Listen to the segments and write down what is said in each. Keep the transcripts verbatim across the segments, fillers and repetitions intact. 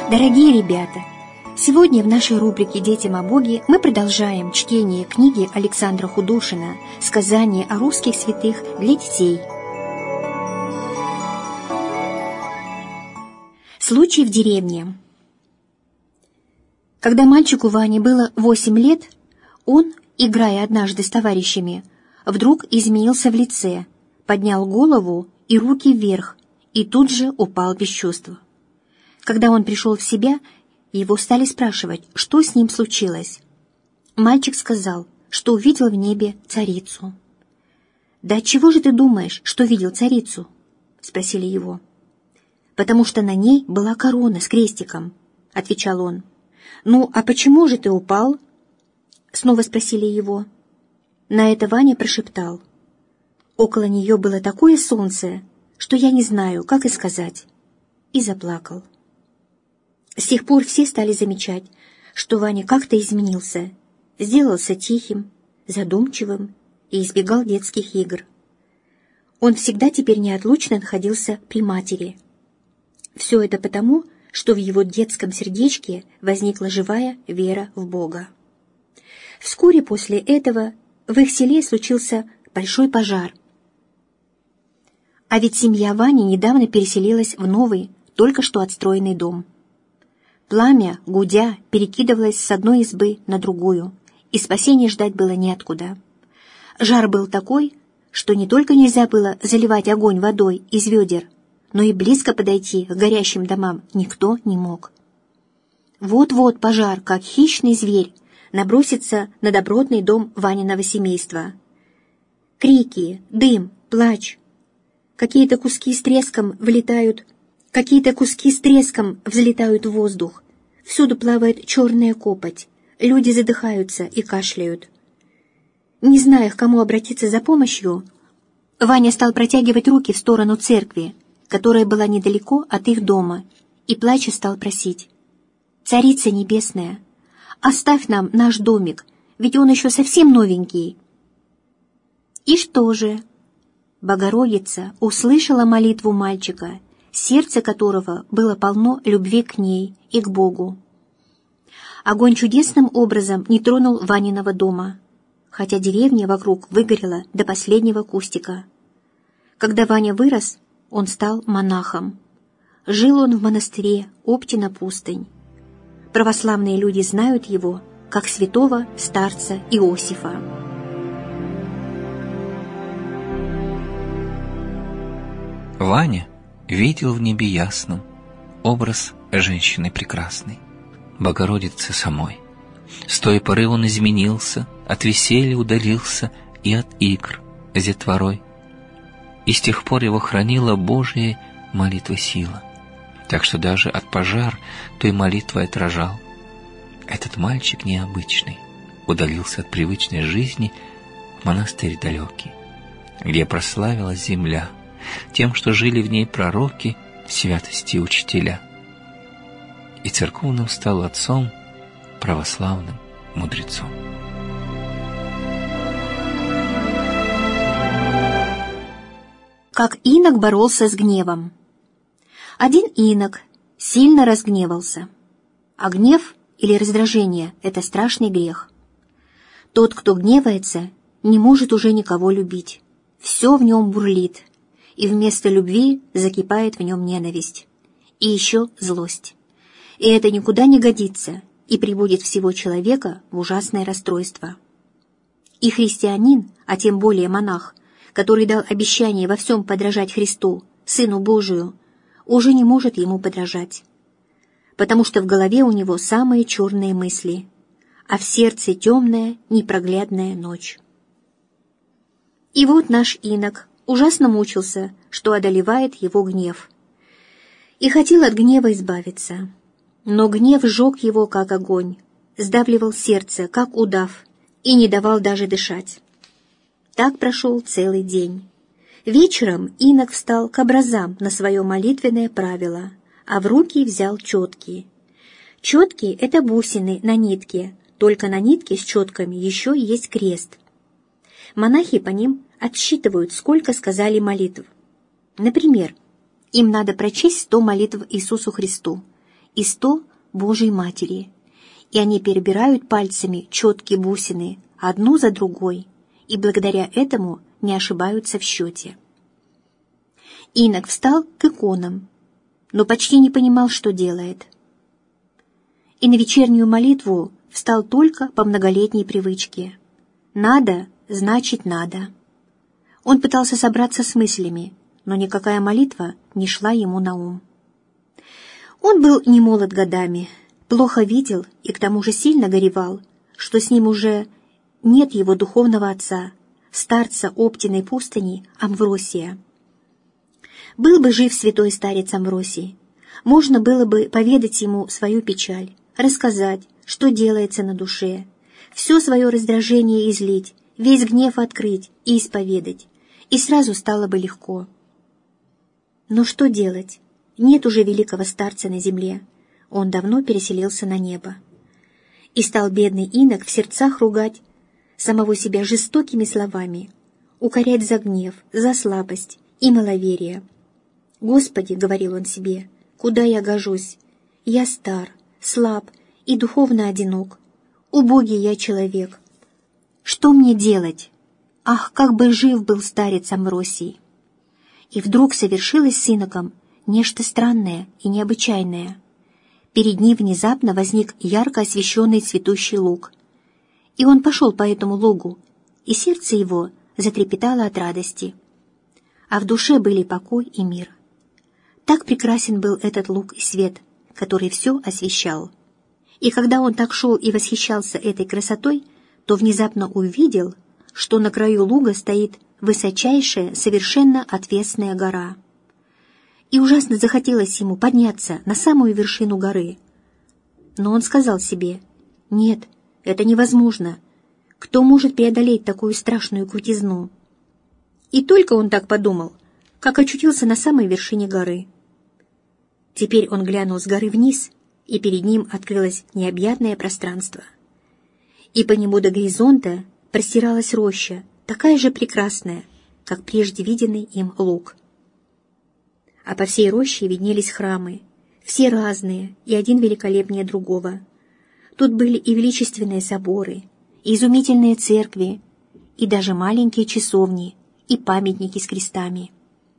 Дорогие ребята, сегодня в нашей рубрике «Детям о Боге» мы продолжаем чтение книги Александра Худошина «Сказания о русских святых для детей». Случай в деревне. Когда мальчику Ване было восемь лет, он, играя однажды с товарищами, вдруг изменился в лице, поднял голову и руки вверх, и тут же упал без чувств. Когда он пришел в себя, его стали спрашивать, что с ним случилось. Мальчик сказал, что увидел в небе царицу. «Да отчего же ты думаешь, что видел царицу?» — спросили его. «Потому что на ней была корона с крестиком», — отвечал он. «Ну, а почему же ты упал?» — снова спросили его. На это Ваня прошептал. «Около нее было такое солнце, что я не знаю, как и сказать», и заплакал. С тех пор все стали замечать, что Ваня как-то изменился, сделался тихим, задумчивым и избегал детских игр. Он всегда теперь неотлучно находился при матери. Все это потому, что в его детском сердечке возникла живая вера в Бога. Вскоре после этого в их селе случился большой пожар. А ведь семья Вани недавно переселилась в новый, только что отстроенный дом. Пламя, гудя, перекидывалось с одной избы на другую, и спасения ждать было неоткуда. Жар был такой, что не только нельзя было заливать огонь водой из ведер, но и близко подойти к горящим домам никто не мог. Вот-вот пожар, как хищный зверь, набросится на добротный дом Ваниного семейства. Крики, дым, плач. Какие-то куски с треском влетают Какие-то куски с треском взлетают в воздух. Всюду плавает черная копоть. Люди задыхаются и кашляют. Не зная, к кому обратиться за помощью, Ваня стал протягивать руки в сторону церкви, которая была недалеко от их дома, и плача стал просить: «Царица небесная, оставь нам наш домик, ведь он еще совсем новенький». И что же? Богородица услышала молитву мальчика, сердце которого было полно любви к ней и к Богу. Огонь чудесным образом не тронул Ваниного дома, хотя деревня вокруг выгорела до последнего кустика. Когда Ваня вырос, он стал монахом. Жил он в монастыре Оптина пустынь. Православные люди знают его как святого старца Иосифа. Ваня видел в небе ясном образ женщины прекрасной, Богородицы самой. С той поры он изменился, от веселья удалился и от игр с детворой. И с тех пор его хранила Божия молитва сила, так что даже от пожар той молитвой отражал. Этот мальчик необычный удалился от привычной жизни в монастырь далекий, где прославилась земля тем, что жили в ней пророки, святости учителя. И церковным стал отцом, православным мудрецом. Как инок боролся с гневом. Один инок сильно разгневался, а гнев или раздражение — это страшный грех. Тот, кто гневается, не может уже никого любить. Все в нем бурлит, и вместо любви закипает в нем ненависть. И еще злость. И это никуда не годится и приводит всего человека в ужасное расстройство. И христианин, а тем более монах, который дал обещание во всем подражать Христу, Сыну Божию, уже не может ему подражать, потому что в голове у него самые черные мысли, а в сердце темная, непроглядная ночь. И вот наш инок ужасно мучился, что одолевает его гнев, и хотел от гнева избавиться. Но гнев сжег его, как огонь, сдавливал сердце, как удав, и не давал даже дышать. Так прошел целый день. Вечером инок встал к образам на свое молитвенное правило, а в руки взял четки. Четки — это бусины на нитке, только на нитке с четками еще есть крест. Монахи по ним отсчитывают, сколько сказали молитв. Например, им надо прочесть сто молитв Иисусу Христу, и сто Божьей Матери, и они перебирают пальцами четкие бусины одну за другой, и благодаря этому не ошибаются в счете. Инок встал к иконам, но почти не понимал, что делает. И на вечернюю молитву встал только по многолетней привычке. Надо, значит надо. Он пытался собраться с мыслями, но никакая молитва не шла ему на ум. Он был не молод годами, плохо видел и к тому же сильно горевал, что с ним уже нет его духовного отца, старца Оптиной пустыни Амвросия. Был бы жив святой старец Амвросий, можно было бы поведать ему свою печаль, рассказать, что делается на душе, все свое раздражение излить, весь гнев открыть и исповедать, и сразу стало бы легко. Но что делать? Нет уже великого старца на земле, он давно переселился на небо. И стал бедный инок в сердцах ругать самого себя жестокими словами, укорять за гнев, за слабость и маловерие. «Господи, — говорил он себе, — куда я гожусь? Я стар, слаб и духовно одинок. Убогий я человек. Что мне делать? Ах, как бы жив был старец Амвросий!» И вдруг совершилось с иноком нечто странное и необычайное. Перед ним внезапно возник ярко освещенный цветущий луг. И он пошел по этому лугу, и сердце его затрепетало от радости. А в душе были покой и мир. Так прекрасен был этот луг и свет, который все освещал. И когда он так шел и восхищался этой красотой, то внезапно увидел, что на краю луга стоит высочайшая, совершенно отвесная гора. И ужасно захотелось ему подняться на самую вершину горы. Но он сказал себе: «Нет, это невозможно. Кто может преодолеть такую страшную крутизну?» И только он так подумал, как очутился на самой вершине горы. Теперь он глянул с горы вниз, и перед ним открылось необъятное пространство. И по нему до горизонта простиралась роща, такая же прекрасная, как прежде виденный им луг. А по всей роще виднелись храмы, все разные и один великолепнее другого. Тут были и величественные соборы, и изумительные церкви, и даже маленькие часовни, и памятники с крестами.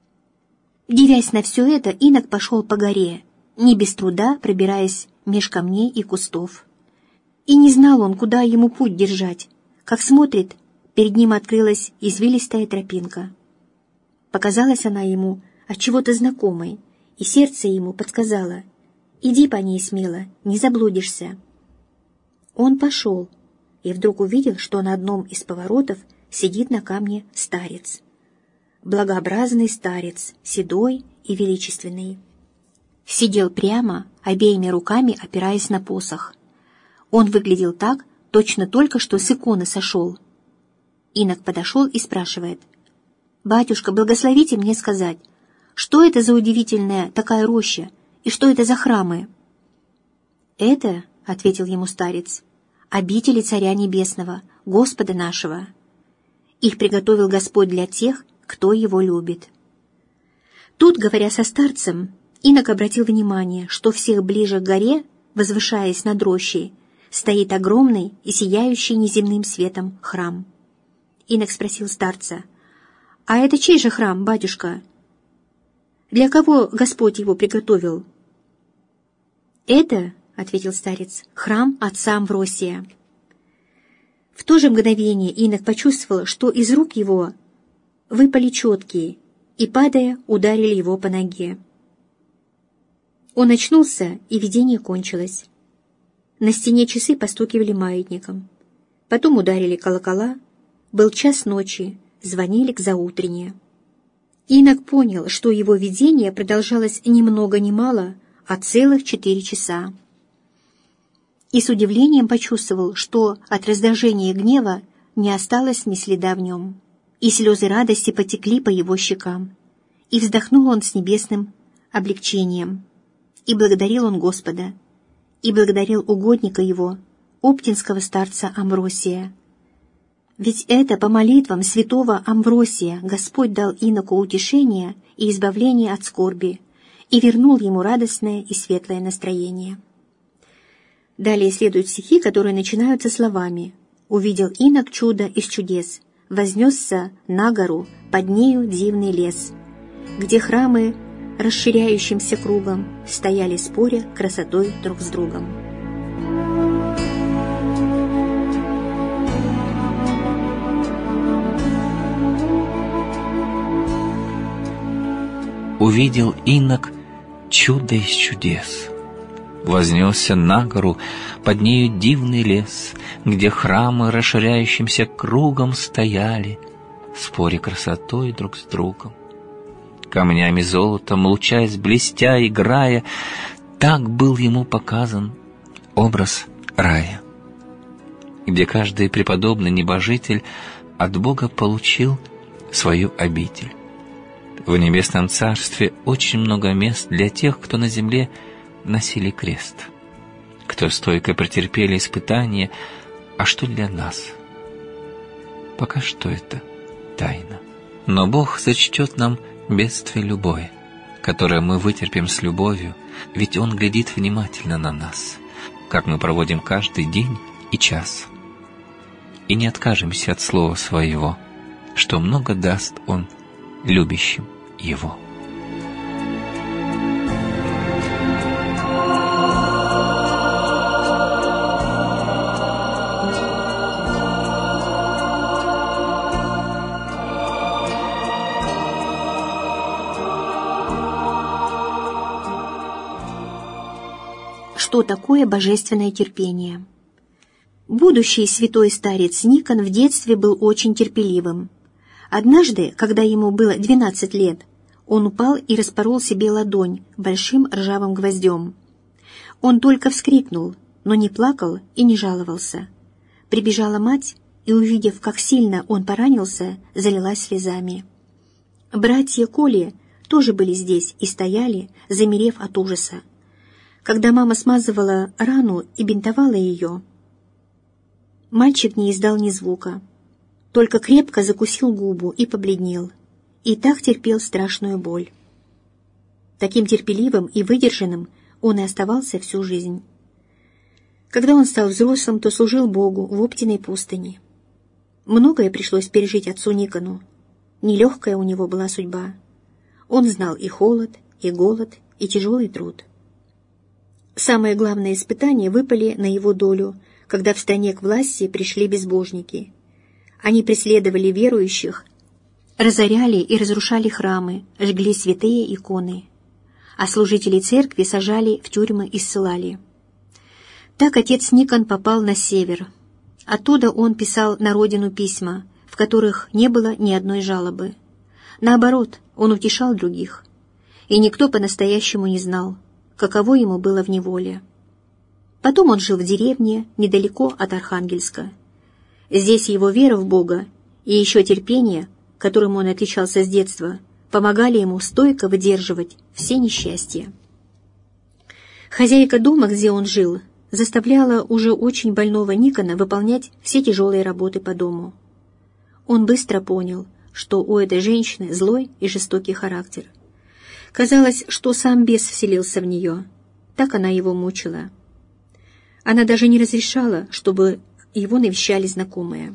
Дивясь на все это, инок пошел по горе, не без труда пробираясь меж камней и кустов. И не знал он, куда ему путь держать, как смотрит, перед ним открылась извилистая тропинка. Показалась она ему отчего-то знакомой, и сердце ему подсказало: «Иди по ней смело, не заблудишься». Он пошел, и вдруг увидел, что на одном из поворотов сидит на камне старец. Благообразный старец, седой и величественный. Сидел прямо, обеими руками опираясь на посох. Он выглядел так, точно только что с иконы сошел. Инок подошел и спрашивает: «Батюшка, благословите мне сказать, что это за удивительная такая роща, и что это за храмы?» «Это, — ответил ему старец, — обители Царя Небесного, Господа нашего. Их приготовил Господь для тех, кто его любит». Тут, говоря со старцем, инок обратил внимание, что всех ближе к горе, возвышаясь над рощей, стоит огромный и сияющий неземным светом храм. Инок спросил старца: «А это чей же храм, батюшка? Для кого Господь его приготовил?» «Это, — ответил старец, — храм отца Амвросия». В то же мгновение инок почувствовал, что из рук его выпали четкие, и, падая, ударили его по ноге. Он очнулся, и видение кончилось. На стене часы постукивали маятником. Потом ударили колокола, был час ночи, звонили к заутренне. Инок понял, что его видение продолжалось ни много ни мало, а целых четыре часа. И с удивлением почувствовал, что от раздражения и гнева не осталось ни следа в нем. И слезы радости потекли по его щекам. И вздохнул он с небесным облегчением. И благодарил он Господа. И благодарил угодника его, оптинского старца Амвросия. Ведь это по молитвам святого Амвросия Господь дал иноку утешение и избавление от скорби, и вернул ему радостное и светлое настроение. Далее следуют стихи, которые начинаются словами: «Увидел инок чудо из чудес, вознесся на гору, под нею дивный лес, где храмы расширяющимся кругом стояли, споря красотой друг с другом». Увидел инок чудо из чудес, вознесся на гору, под нею дивный лес, где храмы расширяющимся кругом стояли, споря красотой друг с другом. Камнями золотом, лучаясь, блестя, играя, так был ему показан образ рая, где каждый преподобный небожитель от Бога получил свою обитель. В небесном царстве очень много мест для тех, кто на земле носили крест, кто стойко претерпели испытания. А что для нас? Пока что это тайна. Но Бог зачтет нам бедствие любое, которое мы вытерпим с любовью, ведь Он глядит внимательно на нас, как мы проводим каждый день и час. И не откажемся от слова Своего, что много даст Он любящим Его. Что такое божественное терпение? Будущий святой старец Никон в детстве был очень терпеливым. Однажды, когда ему было двенадцать лет, он упал и распорол себе ладонь большим ржавым гвоздем. Он только вскрикнул, но не плакал и не жаловался. Прибежала мать и, увидев, как сильно он поранился, залилась слезами. Братья Коли тоже были здесь и стояли, замерев от ужаса. Когда мама смазывала рану и бинтовала ее, мальчик не издал ни звука, только крепко закусил губу и побледнел, и так терпел страшную боль. Таким терпеливым и выдержанным он и оставался всю жизнь. Когда он стал взрослым, то служил Богу в Оптиной пустыне. Многое пришлось пережить отцу Никону. Нелегкая у него была судьба. Он знал и холод, и голод, и тяжелый труд. Самые главные испытания выпали на его долю, когда в стране к власти пришли безбожники. Они преследовали верующих, разоряли и разрушали храмы, жгли святые иконы, а служителей церкви сажали в тюрьмы и ссылали. Так отец Никон попал на север. Оттуда он писал на родину письма, в которых не было ни одной жалобы. Наоборот, он утешал других, и никто по-настоящему не знал, каково ему было в неволе. Потом он жил в деревне, недалеко от Архангельска. Здесь его вера в Бога и еще терпение, которым он отличался с детства, помогали ему стойко выдерживать все несчастья. Хозяйка дома, где он жил, заставляла уже очень больного Никона выполнять все тяжелые работы по дому. Он быстро понял, что у этой женщины злой и жестокий характер. Казалось, что сам бес вселился в нее. Так она его мучила. Она даже не разрешала, чтобы его навещали знакомые.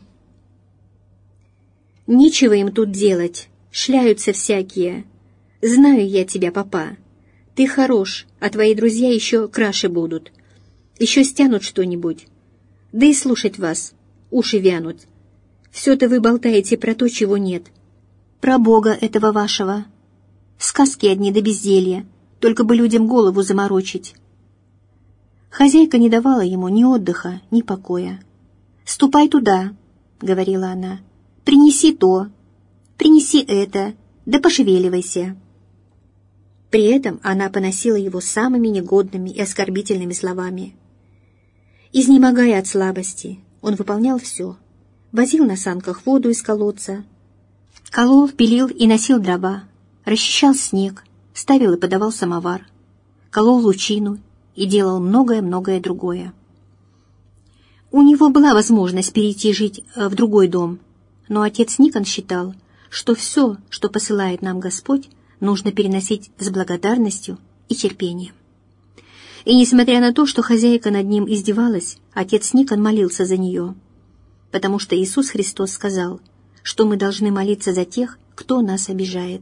«Нечего им тут делать, шляются всякие. Знаю я тебя, папа. Ты хорош, а твои друзья еще краше будут. Еще стянут что-нибудь. Да и слушать вас, уши вянут. Все-то вы болтаете про то, чего нет. Про Бога этого вашего. Сказки одни до безделья, только бы людям голову заморочить». Хозяйка не давала ему ни отдыха, ни покоя. «Ступай туда», — говорила она, — «принеси то, принеси это, да пошевеливайся». При этом она поносила его самыми негодными и оскорбительными словами. Изнемогая от слабости, он выполнял все. Возил на санках воду из колодца, колол, пилил и носил дрова, расчищал снег, ставил и подавал самовар, колол лучину и делал многое-многое другое. У него была возможность перейти жить в другой дом, но отец Никон считал, что все, что посылает нам Господь, нужно переносить с благодарностью и терпением. И несмотря на то, что хозяйка над ним издевалась, отец Никон молился за нее, потому что Иисус Христос сказал, что мы должны молиться за тех, кто нас обижает.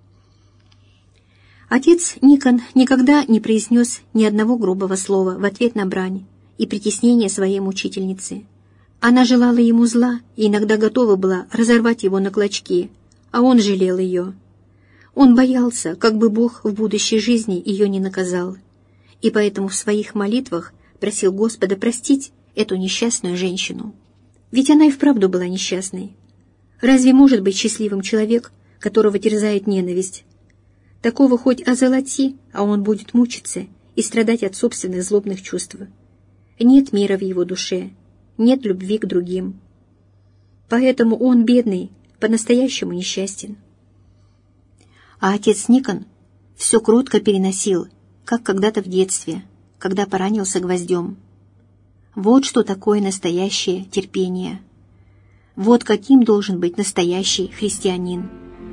Отец Никон никогда не произнес ни одного грубого слова в ответ на брань и притеснение своей мучительницы. Она желала ему зла и иногда готова была разорвать его на клочки, а он жалел ее. Он боялся, как бы Бог в будущей жизни ее не наказал, и поэтому в своих молитвах просил Господа простить эту несчастную женщину. Ведь она и вправду была несчастной. Разве может быть счастливым человек, которого терзает ненависть? Такого хоть озолоти, а он будет мучиться и страдать от собственных злобных чувств. Нет мира в его душе, нет любви к другим. Поэтому он, бедный, по-настоящему несчастен. А отец Никон все кротко переносил, как когда-то в детстве, когда поранился гвоздем. Вот что такое настоящее терпение. Вот каким должен быть настоящий христианин.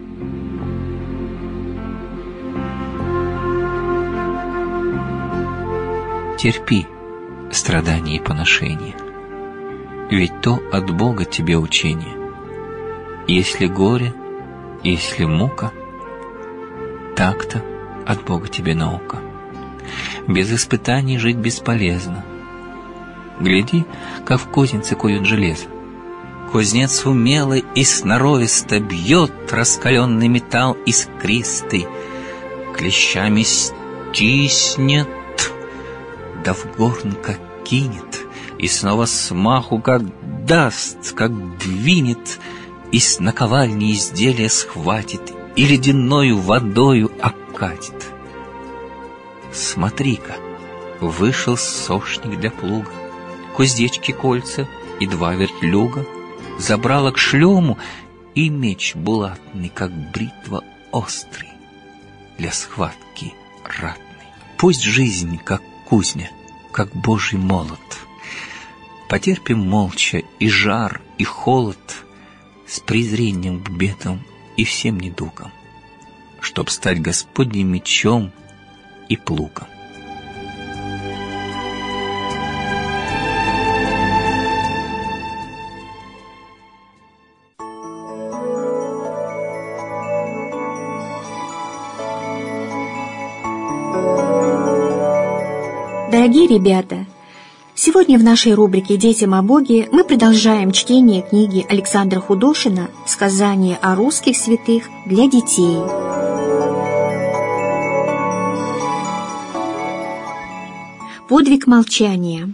Терпи страдания и поношения, ведь то от Бога тебе учение. Если горе, если мука, так-то от Бога тебе наука. Без испытаний жить бесполезно. Гляди, как в кузнице куют железо. Кузнец умело и сноровисто бьет раскаленный металл искристый, клещами стиснет, да в горн как кинет, и снова смаху как даст, как двинет, и с наковальни изделия схватит, и ледяною водою окатит. Смотри-ка, вышел сошник для плуга, к уздечке кольца и два вертлюга, забрала к шлему и меч булатный, как бритва острый, для схватки ратной. Пусть жизнь, как кузня, как Божий молот. Потерпим молча и жар, и холод, с презрением к бедам и всем недугам, чтоб стать Господним мечом и плугом. Дорогие ребята, сегодня в нашей рубрике «Детям о Боге» мы продолжаем чтение книги Александра Худошина «Сказания о русских святых для детей». Подвиг молчания.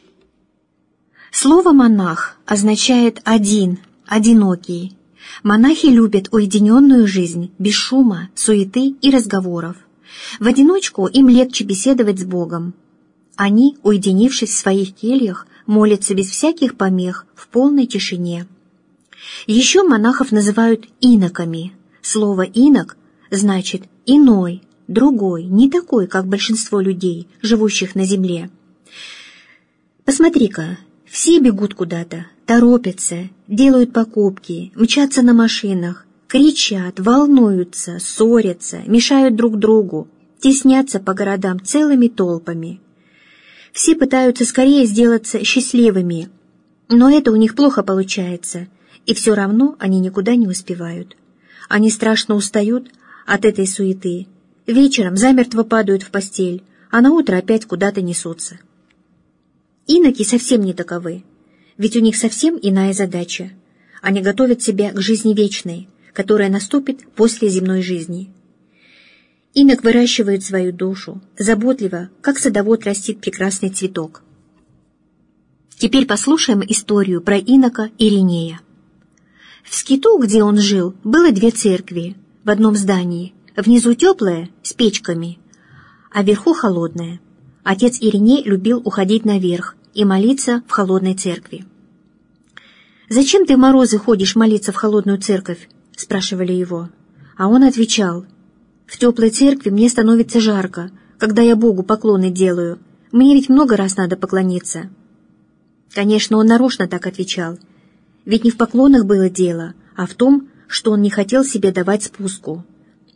Слово «монах» означает «один», «одинокий». Монахи любят уединенную жизнь, без шума, суеты и разговоров. В одиночку им легче беседовать с Богом. Они, уединившись в своих кельях, молятся без всяких помех, в полной тишине. Еще монахов называют иноками. Слово «инок» значит «иной», «другой», не такой, как большинство людей, живущих на земле. Посмотри-ка, все бегут куда-то, торопятся, делают покупки, мчатся на машинах, кричат, волнуются, ссорятся, мешают друг другу, теснятся по городам целыми толпами. Все пытаются скорее сделаться счастливыми, но это у них плохо получается, и все равно они никуда не успевают. Они страшно устают от этой суеты, вечером замертво падают в постель, а на утро опять куда-то несутся. Иноки совсем не таковы, ведь у них совсем иная задача. Они готовят себя к жизни вечной, которая наступит после земной жизни. Инок выращивает свою душу, заботливо, как садовод растит прекрасный цветок. Теперь послушаем историю про инока Иринея. В скиту, где он жил, было две церкви в одном здании. Внизу теплое, с печками, а вверху холодное. Отец Ириней любил уходить наверх и молиться в холодной церкви. «Зачем ты в морозы ходишь молиться в холодную церковь?» — спрашивали его. А он отвечал: «В теплой церкви мне становится жарко, когда я Богу поклоны делаю. Мне ведь много раз надо поклониться». Конечно, он нарочно так отвечал, ведь не в поклонах было дело, а в том, что он не хотел себе давать спуску.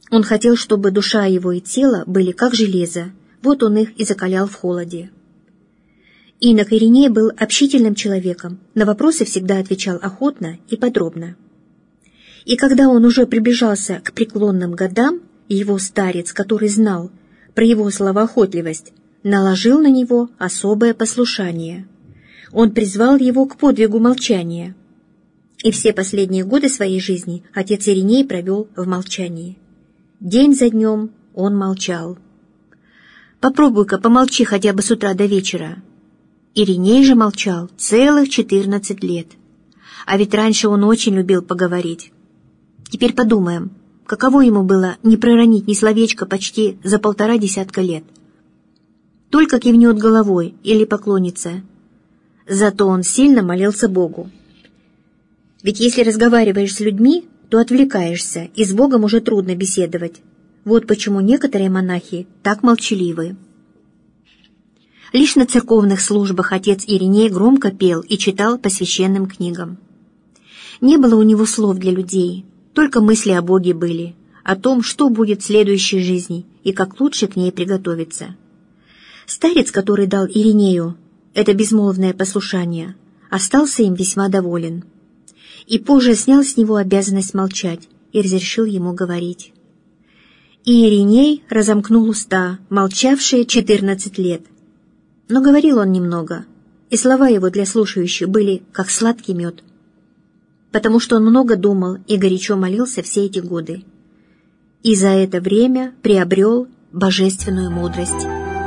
Он хотел, чтобы душа его и тело были как железо, вот он их и закалял в холоде. Инок Ириней был общительным человеком, на вопросы всегда отвечал охотно и подробно. И когда он уже приближался к преклонным годам, его старец, который знал про его словоохотливость, наложил на него особое послушание. Он призвал его к подвигу молчания. И все последние годы своей жизни отец Ириней провел в молчании. День за днем он молчал. «Попробуй-ка, помолчи хотя бы с утра до вечера». Ириней же молчал целых четырнадцать лет. А ведь раньше он очень любил поговорить. Теперь подумаем, каково ему было не проронить ни словечко почти за полтора десятка лет. Только кивнет головой или поклонится. Зато он сильно молился Богу. Ведь если разговариваешь с людьми, то отвлекаешься, и с Богом уже трудно беседовать. Вот почему некоторые монахи так молчаливы. Лишь на церковных службах отец Ириней громко пел и читал по священным книгам. Не было у него слов для людей, только мысли о Боге были, о том, что будет в следующей жизни и как лучше к ней приготовиться. Старец, который дал Иринею это безмолвное послушание, остался им весьма доволен. И позже снял с него обязанность молчать и разрешил ему говорить. И Ириней разомкнул уста, молчавшие четырнадцать лет. Но говорил он немного, и слова его для слушающих были как сладкий мед, потому что он много думал и горячо молился все эти годы, и за это время приобрел божественную мудрость.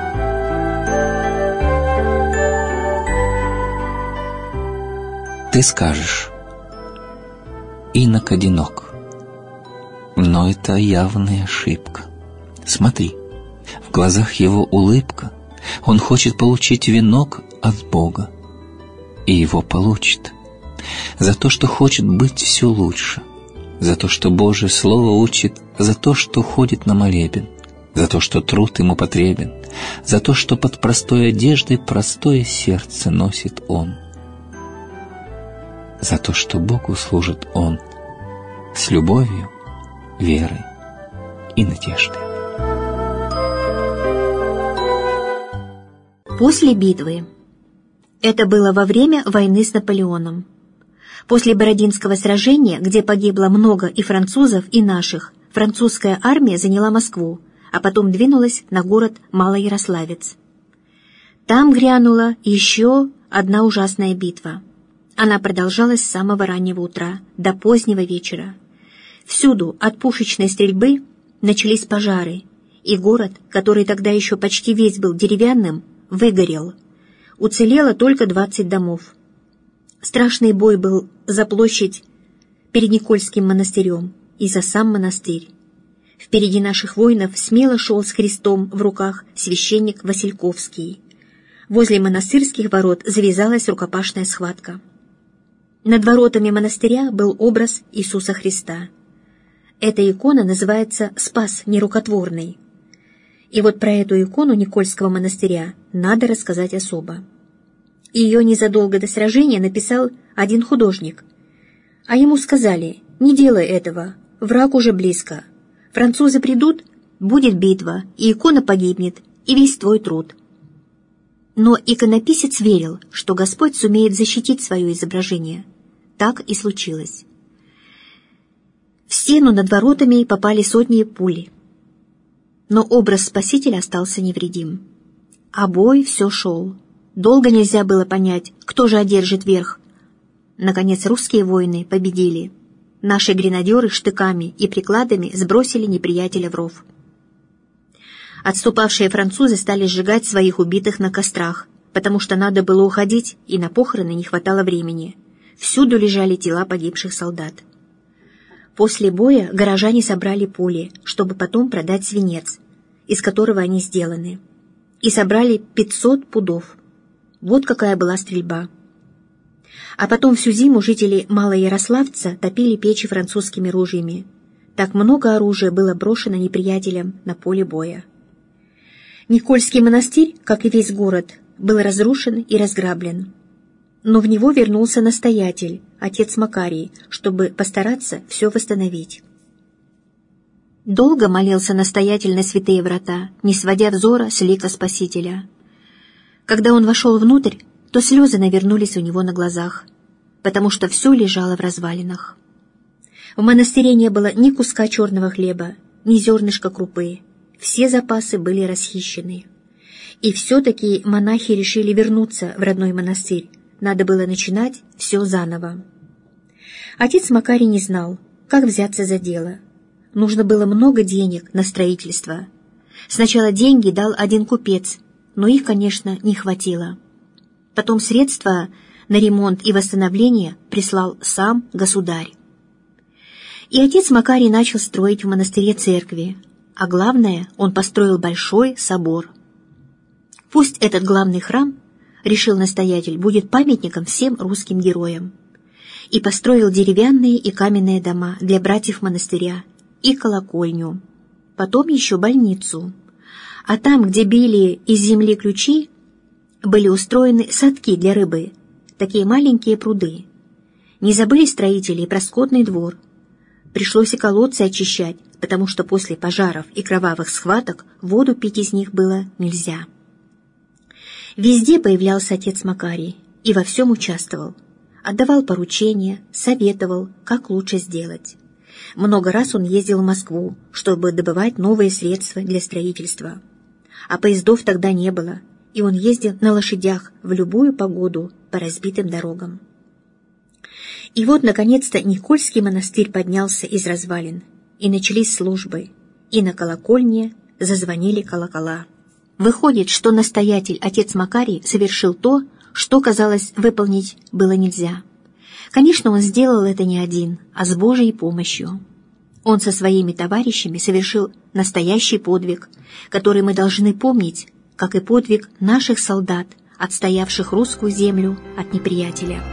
Ты скажешь: инок одинок. Но это явная ошибка. Смотри, в глазах его улыбка. Он хочет получить венок от Бога, и его получит. За то, что хочет быть все лучше, за то, что Божье Слово учит, за то, что ходит на молебен, за то, что труд ему потребен, за то, что под простой одеждой простое сердце носит он, за то, что Богу служит он с любовью, верой и надеждой. После битвы. Это было во время войны с Наполеоном. После Бородинского сражения, где погибло много и французов, и наших, французская армия заняла Москву, а потом двинулась на город Малоярославец. Там грянула еще одна ужасная битва. Она продолжалась с самого раннего утра до позднего вечера. Всюду от пушечной стрельбы начались пожары, и город, который тогда еще почти весь был деревянным, выгорел. Уцелело только двадцать домов. Страшный бой был за площадь перед Никольским монастырем и за сам монастырь. Впереди наших воинов смело шел с крестом в руках священник Васильковский. Возле монастырских ворот завязалась рукопашная схватка. Над воротами монастыря был образ Иисуса Христа. Эта икона называется «Спас нерукотворный». И вот про эту икону Никольского монастыря надо рассказать особо. Ее незадолго до сражения написал один художник. А ему сказали: «Не делай этого, враг уже близко. Французы придут, будет битва, и икона погибнет, и весь твой труд». Но иконописец верил, что Господь сумеет защитить свое изображение. Так и случилось. В стену над воротами попали сотни пуль. Но образ Спасителя остался невредим. А бой все шел. Долго нельзя было понять, кто же одержит верх. Наконец русские воины победили. Наши гренадеры штыками и прикладами сбросили неприятеля в ров. Отступавшие французы стали сжигать своих убитых на кострах, потому что надо было уходить, и на похороны не хватало времени. Всюду лежали тела погибших солдат. После боя горожане собрали пули, чтобы потом продать свинец, из которого они сделаны, и собрали пятьсот пудов. Вот какая была стрельба. А потом всю зиму жители Малоярославца топили печи французскими ружьями. Так много оружия было брошено неприятелям на поле боя. Никольский монастырь, как и весь город, был разрушен и разграблен. Но в него вернулся настоятель, отец Макарий, чтобы постараться все восстановить. Долго молился настоятель на святые врата, не сводя взора с лика Спасителя. Когда он вошел внутрь, то слезы навернулись у него на глазах, потому что все лежало в развалинах. В монастыре не было ни куска черного хлеба, ни зернышка крупы. Все запасы были расхищены. И все-таки монахи решили вернуться в родной монастырь. Надо было начинать все заново. Отец Макарий не знал, как взяться за дело. Нужно было много денег на строительство. Сначала деньги дал один купец, но их, конечно, не хватило. Потом средства на ремонт и восстановление прислал сам государь. И отец Макарий начал строить в монастыре церкви, а главное, он построил большой собор. Пусть этот главный храм, решил настоятель, будет памятником всем русским героям. И построил деревянные и каменные дома для братьев монастыря и колокольню, потом еще больницу. А там, где били из земли ключи, были устроены садки для рыбы, такие маленькие пруды. Не забыли строители и про скотный двор. Пришлось и колодцы очищать, потому что после пожаров и кровавых схваток воду пить из них было нельзя. Везде появлялся отец Макарий и во всем участвовал. Отдавал поручения, советовал, как лучше сделать. Много раз он ездил в Москву, чтобы добывать новые средства для строительства. А поездов тогда не было, и он ездил на лошадях в любую погоду по разбитым дорогам. И вот, наконец-то, Никольский монастырь поднялся из развалин, и начались службы, и на колокольне зазвонили колокола. Выходит, что настоятель отец Макарий совершил то, что, казалось, выполнить было нельзя. Конечно, он сделал это не один, а с Божьей помощью. Он со своими товарищами совершил настоящий подвиг, который мы должны помнить, как и подвиг наших солдат, отстоявших русскую землю от неприятеля.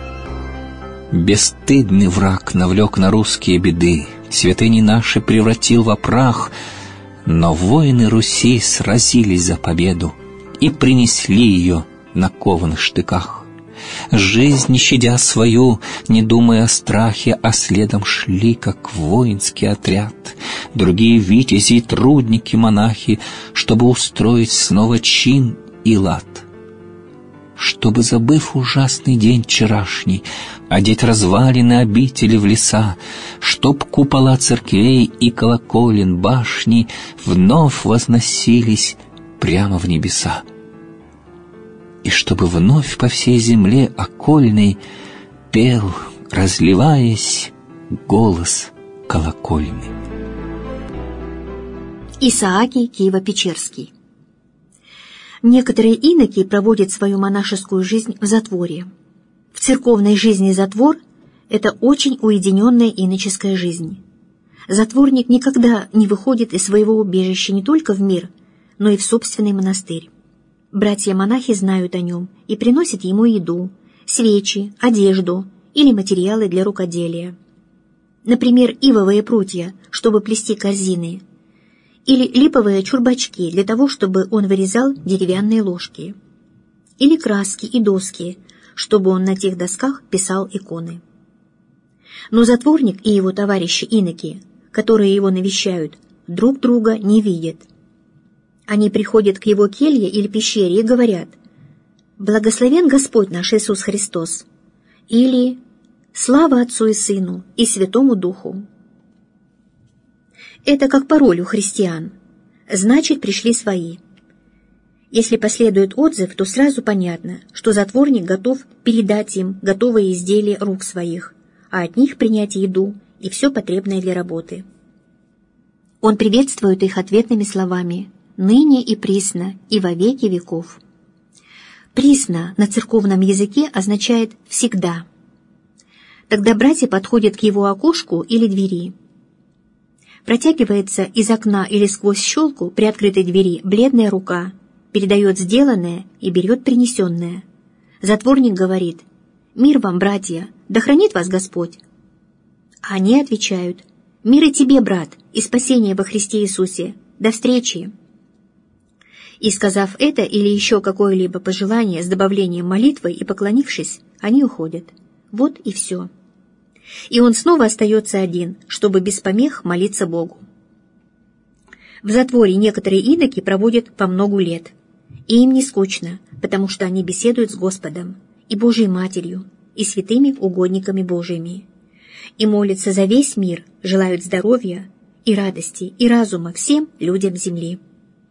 Бесстыдный враг навлек на русские беды, святыни наши превратил во прах, но воины Руси сразились за победу и принесли ее на кованых штыках. Жизнь, не щадя свою, не думая о страхе, а следом шли, как воинский отряд, другие витязи и трудники, монахи, чтобы устроить снова чин и лад. Чтобы, забыв ужасный день вчерашний, одеть развалины обители в леса, чтоб купола церквей и колоколен башни вновь возносились прямо в небеса. И чтобы вновь по всей земле окольной пел, разливаясь, голос колокольный. Исаакий Киево-Печерский. Некоторые иноки проводят свою монашескую жизнь в затворе. В церковной жизни затвор – это очень уединенная иноческая жизнь. Затворник никогда не выходит из своего убежища не только в мир, но и в собственный монастырь. Братья-монахи знают о нем и приносят ему еду, свечи, одежду или материалы для рукоделия. Например, ивовые прутья, чтобы плести корзины, или липовые чурбачки для того, чтобы он вырезал деревянные ложки, или краски и доски, чтобы он на тех досках писал иконы. Но затворник и его товарищи-иноки, которые его навещают, друг друга не видят. Они приходят к его келье или пещере и говорят: «Благословен Господь наш Иисус Христос» или «Слава Отцу и Сыну и Святому Духу». Это как пароль у христиан. Значит, пришли свои. Если последует отзыв, то сразу понятно, что затворник готов передать им готовые изделия рук своих, а от них принять еду и все потребное для работы. Он приветствует их ответными словами «ныне и присно, и во веки веков». «Присно» на церковном языке означает «всегда». Тогда братья подходят к его окошку или двери. Протягивается из окна или сквозь щелку при открытой двери бледная рука, передает сделанное и берет принесенное. Затворник говорит: «Мир вам, братья, да хранит вас Господь». А они отвечают: «Мир и тебе, брат, и спасение во Христе Иисусе. До встречи». И, сказав это или еще какое-либо пожелание с добавлением молитвы и поклонившись, они уходят. Вот и все. И он снова остается один, чтобы без помех молиться Богу. В затворе некоторые иноки проводят по многу лет, и им не скучно, потому что они беседуют с Господом и Божьей Матерью, и святыми угодниками Божьими, и молятся за весь мир, желают здоровья и радости и разума всем людям земли.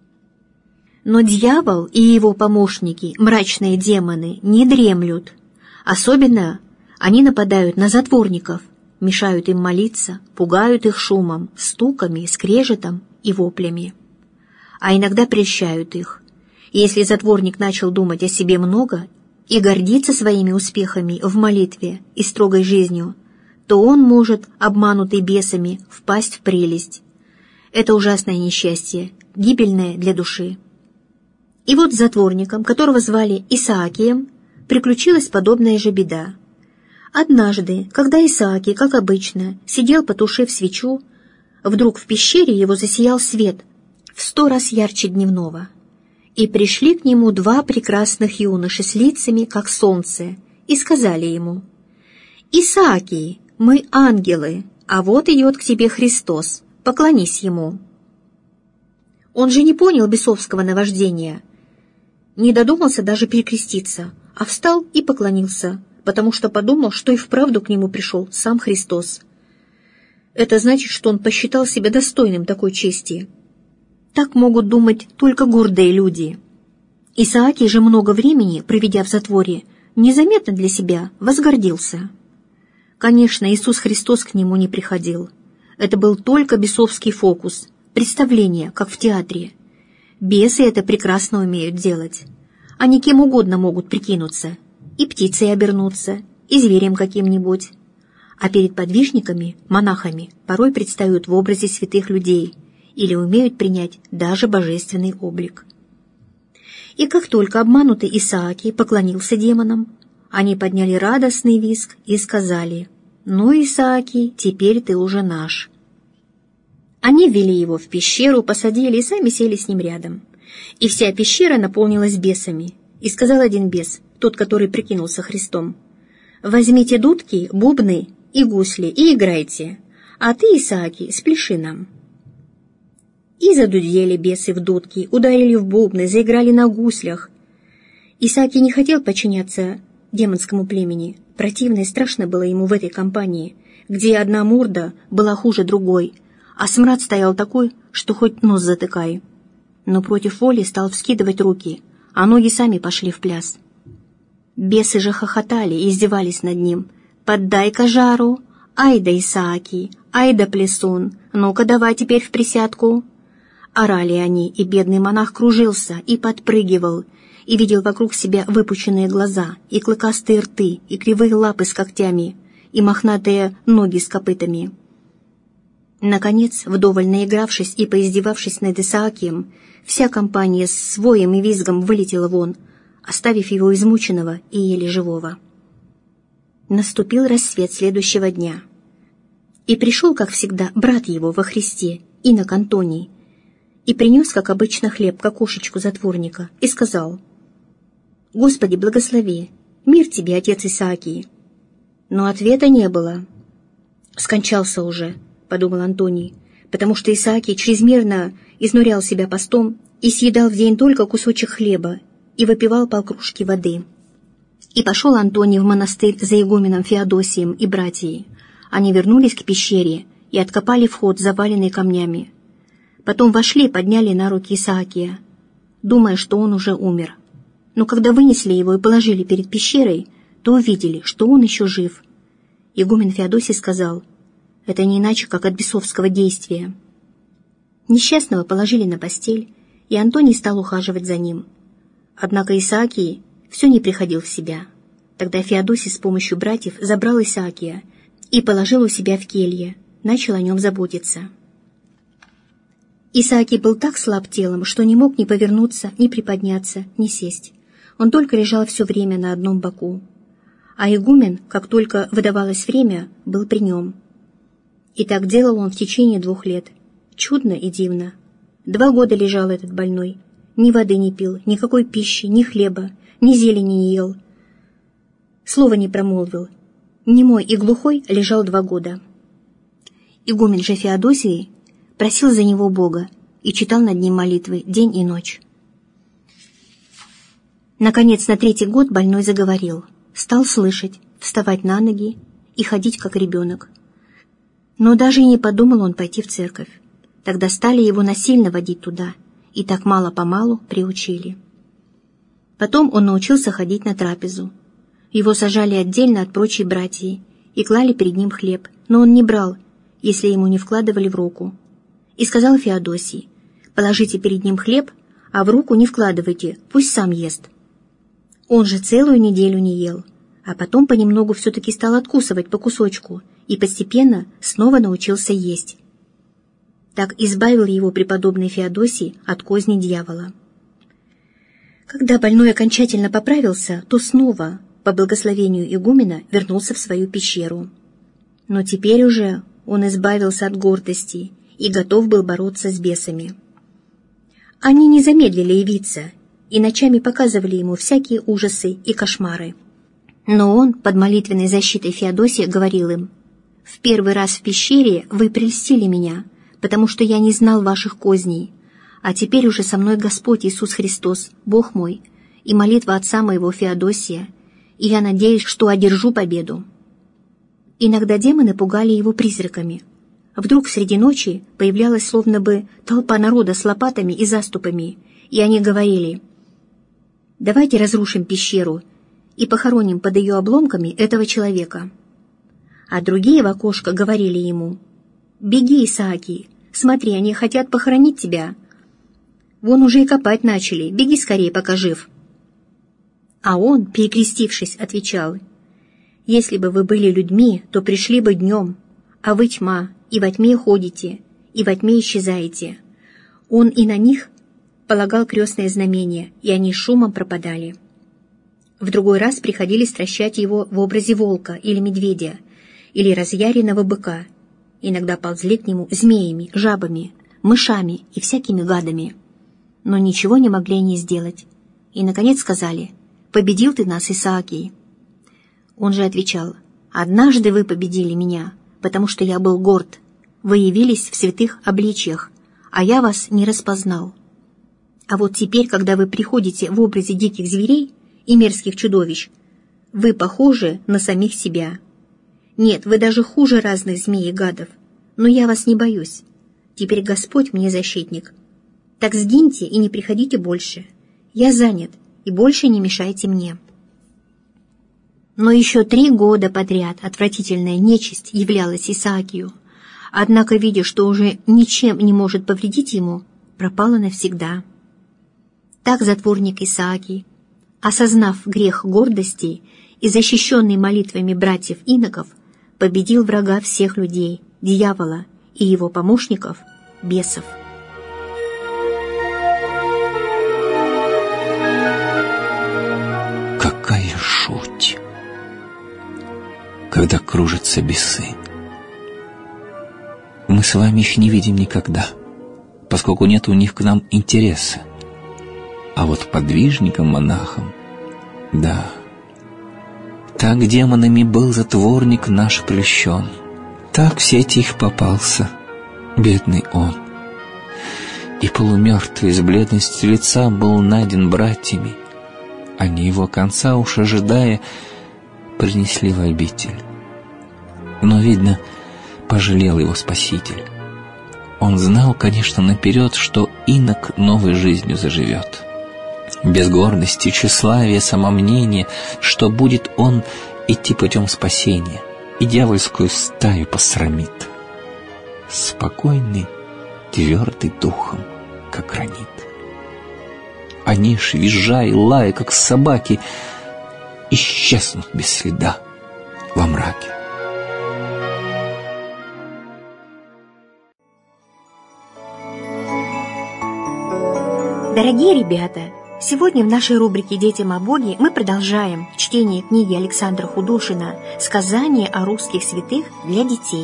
Но дьявол и его помощники, мрачные демоны, не дремлют. Особенно они нападают на затворников, мешают им молиться, пугают их шумом, стуками, скрежетом и воплями. А иногда прельщают их. И если затворник начал думать о себе много и гордиться своими успехами в молитве и строгой жизнью, то он может, обманутый бесами, впасть в прелесть. Это ужасное несчастье, гибельное для души. И вот с затворником, которого звали Исаакием, приключилась подобная же беда. Однажды, когда Исаакий, как обычно, сидел, потушив свечу, вдруг в пещере его засиял свет в сто раз ярче дневного. И пришли к нему два прекрасных юноши с лицами, как солнце, и сказали ему: «Исаакий, мы ангелы, а вот идет к тебе Христос, поклонись ему». Он же не понял бесовского наваждения, не додумался даже перекреститься, а встал и поклонился, потому что подумал, что и вправду к нему пришел сам Христос. Это значит, что он посчитал себя достойным такой чести. Так могут думать только гордые люди. Исаакий же, много времени проведя в затворе, незаметно для себя возгордился. Конечно, Иисус Христос к нему не приходил. Это был только бесовский фокус, представление, как в театре. Бесы это прекрасно умеют делать. Они кем угодно могут прикинуться, и птицей обернуться, и зверем каким-нибудь. А перед подвижниками, монахами, порой предстают в образе святых людей или умеют принять даже божественный облик. И как только обманутый Исаакий поклонился демонам, они подняли радостный визг и сказали: «Ну, Исаакий, теперь ты уже наш». Они ввели его в пещеру, посадили и сами сели с ним рядом. И вся пещера наполнилась бесами. И сказал один бес, тот, который прикинулся Христом: «Возьмите дудки, бубны и гусли и играйте, а ты, Исаакий, спляши нам». И задудели бесы в дудки, ударили в бубны, заиграли на гуслях. Исаакий не хотел подчиняться демонскому племени. Противно и страшно было ему в этой компании, где одна морда была хуже другой, а смрад стоял такой, что хоть нос затыкай. Но против воли стал вскидывать руки, а ноги сами пошли в пляс. Бесы же хохотали и издевались над ним. «Поддай-ка жару! Ай да Исаакий! Ай да плясун! Ну-ка давай теперь в присядку!» Орали они, и бедный монах кружился и подпрыгивал, и видел вокруг себя выпученные глаза, и клыкастые рты, и кривые лапы с когтями, и мохнатые ноги с копытами. Наконец, вдоволь наигравшись и поиздевавшись над Исаакием, вся компания с воем и визгом вылетела вон, оставив его измученного и еле живого. Наступил рассвет следующего дня. И пришел, как всегда, брат его во Христе, инок Антоний, и принес, как обычно, хлеб к окошечку затворника, и сказал: «Господи, благослови, мир тебе, отец Исаакий». Но ответа не было. «Скончался уже», — подумал Антоний, потому что Исаакий чрезмерно изнурял себя постом и съедал в день только кусочек хлеба и выпивал полкружки воды. И пошел Антоний в монастырь за игуменом Феодосием и братьей. Они вернулись к пещере и откопали вход, заваленный камнями. Потом вошли и подняли на руки Исаакия, думая, что он уже умер. Но когда вынесли его и положили перед пещерой, то увидели, что он еще жив. Игумен Феодосий сказал: «Это не иначе, как от бесовского действия». Несчастного положили на постель, и Антоний стал ухаживать за ним. Однако Исаакий все не приходил в себя. Тогда Феодосий с помощью братьев забрал Исаакия и положил у себя в келье, начал о нем заботиться. Исаакий был так слаб телом, что не мог ни повернуться, ни приподняться, ни сесть. Он только лежал все время на одном боку. А игумен, как только выдавалось время, был при нем. И так делал он в течение двух лет. Чудно и дивно. Два года лежал этот больной. Ни воды не пил, никакой пищи, ни хлеба, ни зелени не ел. Слова не промолвил. Немой и глухой лежал два года. Игумен же Феодосий просил за него Бога, и читал над ним молитвы день и ночь. Наконец, на третий год больной заговорил, стал слышать, вставать на ноги и ходить как ребенок. Но даже и не подумал он пойти в церковь. Тогда стали его насильно водить туда, и так мало-помалу приучили. Потом он научился ходить на трапезу. Его сажали отдельно от прочей братьи и клали перед ним хлеб, но он не брал, если ему не вкладывали в руку. И сказал Феодосий: «Положите перед ним хлеб, а в руку не вкладывайте, пусть сам ест». Он же целую неделю не ел, а потом понемногу все-таки стал откусывать по кусочку и постепенно снова научился есть. Так избавил его преподобный Феодосий от козни дьявола. Когда больной окончательно поправился, то снова, по благословению игумена, вернулся в свою пещеру. Но теперь уже он избавился от гордости и готов был бороться с бесами. Они не замедлили явиться и ночами показывали ему всякие ужасы и кошмары. Но он, под молитвенной защитой Феодосия, говорил им: «В первый раз в пещере вы прельстили меня, потому что я не знал ваших козней, а теперь уже со мной Господь Иисус Христос, Бог мой, и молитва отца моего Феодосия, и я надеюсь, что одержу победу». Иногда демоны пугали его призраками. Вдруг среди ночи появлялась словно бы толпа народа с лопатами и заступами, и они говорили: «Давайте разрушим пещеру и похороним под ее обломками этого человека». А другие в окошко говорили ему: «Беги, Исаакий, смотри, они хотят похоронить тебя. Вон уже и копать начали, беги скорее, пока жив». А он, перекрестившись, отвечал: «Если бы вы были людьми, то пришли бы днем, а вы тьма, и во тьме ходите, и во тьме исчезаете». Он и на них полагал крестное знамение, и они шумом пропадали. В другой раз приходили стращать его в образе волка или медведя, или разъяренного быка. Иногда ползли к нему змеями, жабами, мышами и всякими гадами. Но ничего не могли они сделать. И, наконец, сказали: «Победил ты нас, Исаакий». Он же отвечал: «Однажды вы победили меня, потому что я был горд. Вы явились в святых обличьях, а я вас не распознал. А вот теперь, когда вы приходите в образе диких зверей и мерзких чудовищ, вы похожи на самих себя. Нет, вы даже хуже разных змей и гадов, но я вас не боюсь. Теперь Господь мне защитник. Так сгиньте и не приходите больше. Я занят, и больше не мешайте мне». Но еще три года подряд отвратительная нечисть являлась Исаакию, однако, видя, что уже ничем не может повредить ему, пропала навсегда. Так затворник Исаакий, осознав грех гордости и защищенный молитвами братьев-иноков, победил врага всех людей, дьявола и его помощников, бесов. Какая жуть, когда кружатся бесы. Мы с вами их не видим никогда, поскольку нет у них к нам интереса. А вот подвижникам, монахам, да. Так демонами был затворник наш плющен, так в сети их попался, бедный он. И полумертвый с бледностью лица был найден братьями. Они его конца уж ожидая принесли в обитель. Но, видно, пожалел его Спаситель. Он знал, конечно, наперед, что инок новой жизнью заживет. Без гордости, тщеславия, самомнения, что будет он идти путем спасения и дьявольскую стаю посрамит. Спокойный, твердый духом, как гранит. Они ж, визжая и лая, как собаки, исчезнут без следа во мраке. Дорогие ребята, сегодня в нашей рубрике «Детям о Боге» мы продолжаем чтение книги Александра Худошина «Сказания о русских святых для детей».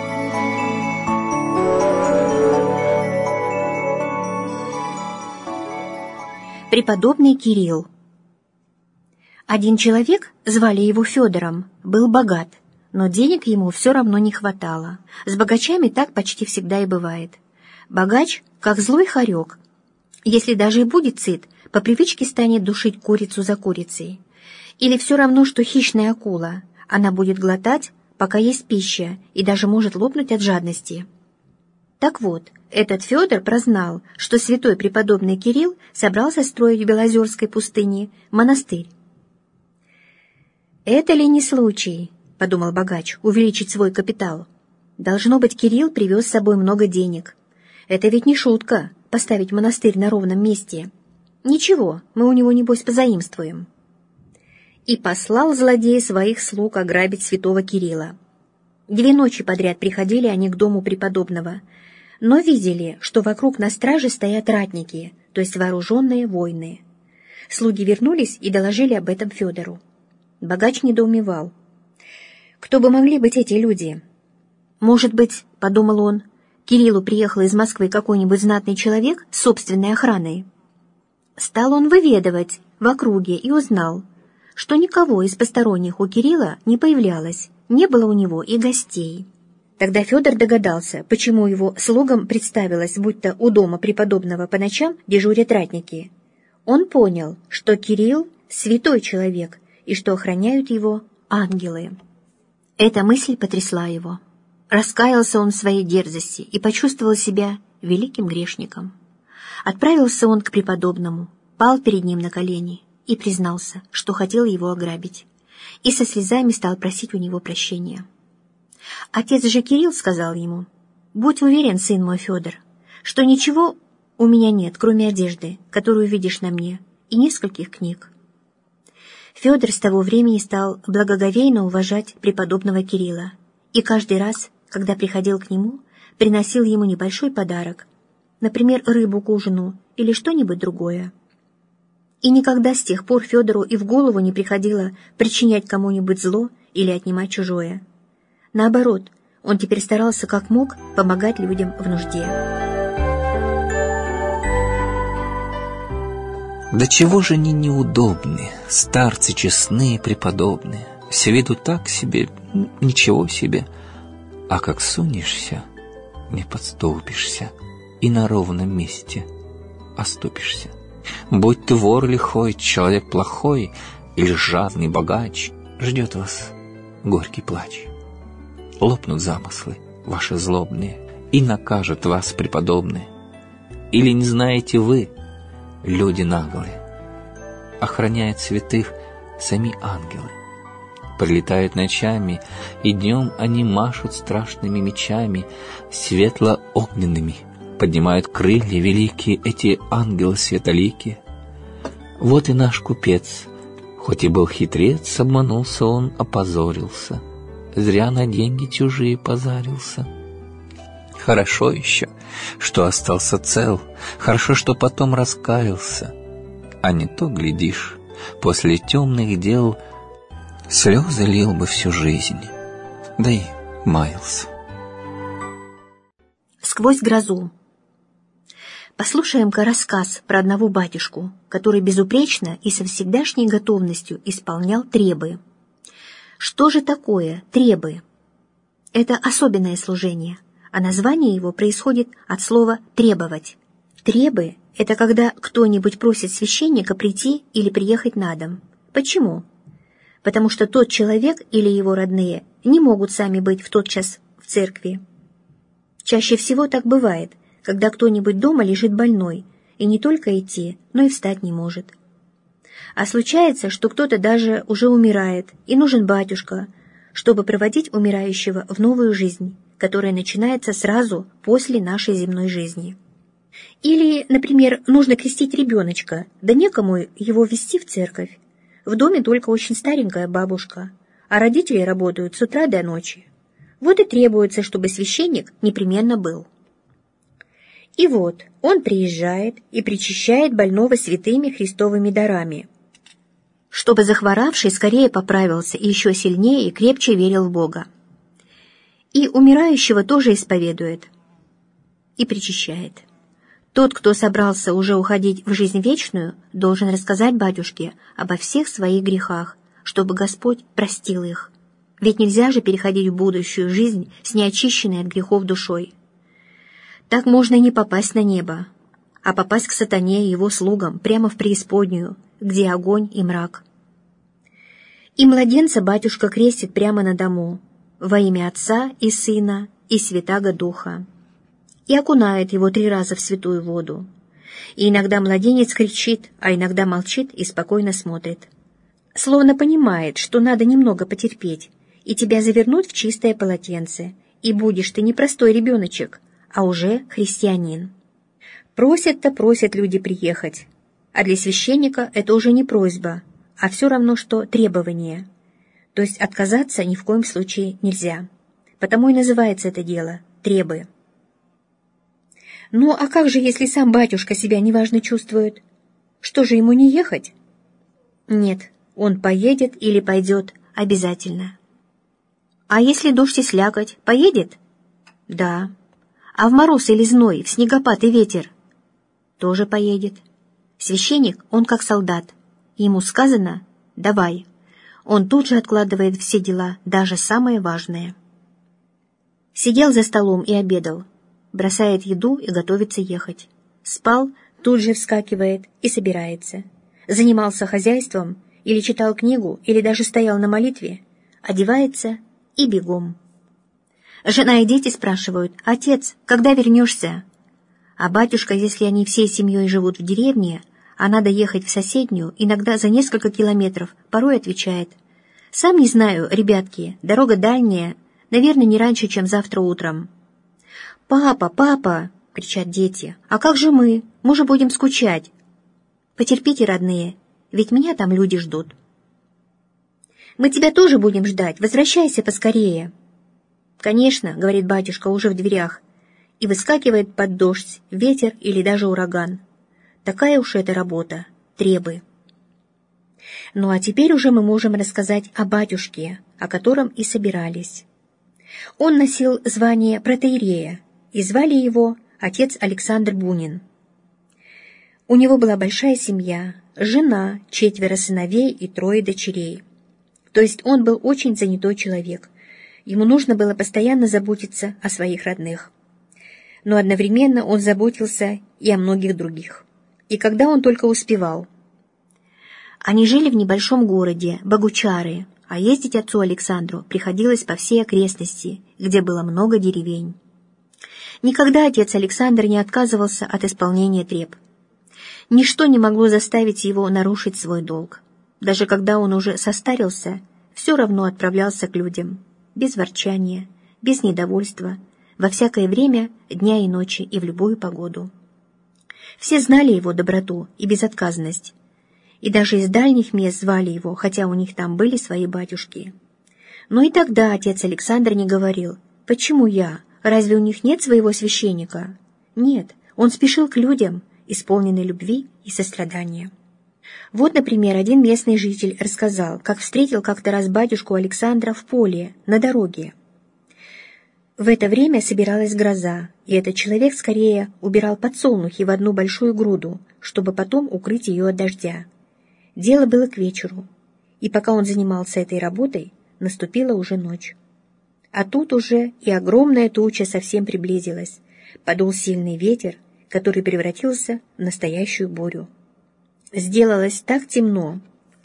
Преподобный Кирилл. Один человек, звали его Федором, был богат, но денег ему все равно не хватало. С богачами так почти всегда и бывает. Богач, как злой хорек. Если даже и будет сыт, по привычке станет душить курицу за курицей. Или все равно, что хищная акула. Она будет глотать, пока есть пища, и даже может лопнуть от жадности. Так вот, этот Федор прознал, что святой преподобный Кирилл собрался строить в Белозерской пустыне монастырь. «Это ли не случай, — подумал богач, — увеличить свой капитал? Должно быть, Кирилл привез с собой много денег. Это ведь не шутка — поставить монастырь на ровном месте. Ничего, мы у него, небось, позаимствуем». И послал злодей своих слуг ограбить святого Кирилла. Две ночи подряд приходили они к дому преподобного, но видели, что вокруг на страже стоят ратники, то есть вооруженные воины. Слуги вернулись и доложили об этом Федору. Богач недоумевал. Кто бы могли быть эти люди? Может быть, — подумал он, — Кириллу приехал из Москвы какой-нибудь знатный человек с собственной охраной. Стал он выведывать в округе и узнал, что никого из посторонних у Кирилла не появлялось, не было у него и гостей. Тогда Федор догадался, почему его слугам представилось, будто у дома преподобного по ночам дежурят ратники. Он понял, что Кирилл — святой человек и что охраняют его ангелы. Эта мысль потрясла его. Раскаялся он в своей дерзости и почувствовал себя великим грешником. Отправился он к преподобному, пал перед ним на колени и признался, что хотел его ограбить, и со слезами стал просить у него прощения. Отец же Кирилл сказал ему: «Будь уверен, сын мой Федор, что ничего у меня нет, кроме одежды, которую видишь на мне, и нескольких книг». Федор с того времени стал благоговейно уважать преподобного Кирилла, и каждый раз, когда приходил к нему, приносил ему небольшой подарок, например, рыбу к ужину или что-нибудь другое. И никогда с тех пор Федору и в голову не приходило причинять кому-нибудь зло или отнимать чужое. Наоборот, он теперь старался как мог помогать людям в нужде. Да чего же они неудобны, старцы честные, преподобные, с виду так себе, ничего себе, а как сунешься, не подступишься и на ровном месте оступишься. Будь ты вор лихой, человек плохой или жадный богач, ждет вас горький плач. Лопнут замыслы ваши злобные, и накажут вас преподобные. Или не знаете вы, люди наглые, охраняют святых сами ангелы. Прилетают ночами, и днем они машут страшными мечами, светло-огненными, поднимают крылья великие эти ангелы светоликие. Вот и наш купец, хоть и был хитрец, обманулся он, опозорился, зря на деньги чужие позарился. Хорошо еще, что остался цел, хорошо, что потом раскаялся, а не то, глядишь, после темных дел слезы лил бы всю жизнь, да и маялся. Сквозь грозу. Послушаем-ка рассказ про одного батюшку, который безупречно и со всегдашней готовностью исполнял требы. Что же такое требы? Это особенное служение, а название его происходит от слова «требовать». Требы — это когда кто-нибудь просит священника прийти или приехать на дом. Почему? Потому что тот человек или его родные не могут сами быть в тот час в церкви. Чаще всего так бывает, когда кто-нибудь дома лежит больной, и не только идти, но и встать не может. А случается, что кто-то даже уже умирает, и нужен батюшка, чтобы проводить умирающего в новую жизнь, которая начинается сразу после нашей земной жизни. Или, например, нужно крестить ребеночка, да некому его везти в церковь. В доме только очень старенькая бабушка, а родители работают с утра до ночи. Вот и требуется, чтобы священник непременно был. И вот он приезжает и причащает больного святыми христовыми дарами, чтобы захворавший скорее поправился и еще сильнее и крепче верил в Бога. И умирающего тоже исповедует и причащает. Тот, кто собрался уже уходить в жизнь вечную, должен рассказать батюшке обо всех своих грехах, чтобы Господь простил их. Ведь нельзя же переходить в будущую жизнь с неочищенной от грехов душой. Так можно не попасть на небо, а попасть к сатане и его слугам прямо в преисподнюю, где огонь и мрак. И младенца батюшка крестит прямо на дому, во имя Отца и Сына и Святаго Духа, и окунает его три раза в святую воду. И иногда младенец кричит, а иногда молчит и спокойно смотрит. Словно понимает, что надо немного потерпеть, и тебя завернуть в чистое полотенце, и будешь ты не простой ребеночек, а уже христианин. Просят-то просят люди приехать, а для священника это уже не просьба, а все равно, что требование. То есть отказаться ни в коем случае нельзя. Потому и называется это дело «требы». Ну, а как же, если сам батюшка себя неважно чувствует? Что же, ему не ехать? Нет, он поедет или пойдет обязательно. А если дождь и слякоть, поедет? Да. А в мороз или зной, в снегопад и ветер? Тоже поедет. Священник, он как солдат. Ему сказано «давай». Он тут же откладывает все дела, даже самое важное. Сидел за столом и обедал. Бросает еду и готовится ехать. Спал, тут же вскакивает и собирается. Занимался хозяйством, или читал книгу, или даже стоял на молитве, одевается и бегом. Жена и дети спрашивают: «Отец, когда вернешься?» А батюшка, если они всей семьей живут в деревне, а надо ехать в соседнюю, иногда за несколько километров, порой отвечает: «Сам не знаю, ребятки, дорога дальняя, наверное, не раньше, чем завтра утром». «Папа, папа!» — кричат дети. «А как же мы? Мы же будем скучать!» «Потерпите, родные, ведь меня там люди ждут». «Мы тебя тоже будем ждать, возвращайся поскорее». «Конечно», — говорит батюшка уже в дверях, и выскакивает под дождь, ветер или даже ураган. Такая уж эта работа, требы. Ну а теперь уже мы можем рассказать о батюшке, о котором и собирались. Он носил звание протоиерея, и звали его отец Александр Бунин. У него была большая семья, жена, четверо сыновей и трое дочерей. То есть он был очень занятой человек. Ему нужно было постоянно заботиться о своих родных. Но одновременно он заботился и о многих других. И когда он только успевал. Они жили в небольшом городе, Богучары, а ездить отцу Александру приходилось по всей окрестности, где было много деревень. Никогда отец Александр не отказывался от исполнения треб. Ничто не могло заставить его нарушить свой долг. Даже когда он уже состарился, все равно отправлялся к людям, без ворчания, без недовольства, во всякое время, дня и ночи и в любую погоду. Все знали его доброту и безотказность, и даже из дальних мест звали его, хотя у них там были свои батюшки. Но и тогда отец Александр не говорил: «Почему я? Разве у них нет своего священника?» Нет, он спешил к людям, исполненный любви и сострадания. Вот, например, один местный житель рассказал, как встретил как-то раз батюшку Александра в поле, на дороге. В это время собиралась гроза, и этот человек скорее убирал подсолнухи в одну большую груду, чтобы потом укрыть ее от дождя. Дело было к вечеру, и пока он занимался этой работой, наступила уже ночь. А тут уже и огромная туча совсем приблизилась, подул сильный ветер, который превратился в настоящую бурю. Сделалось так темно.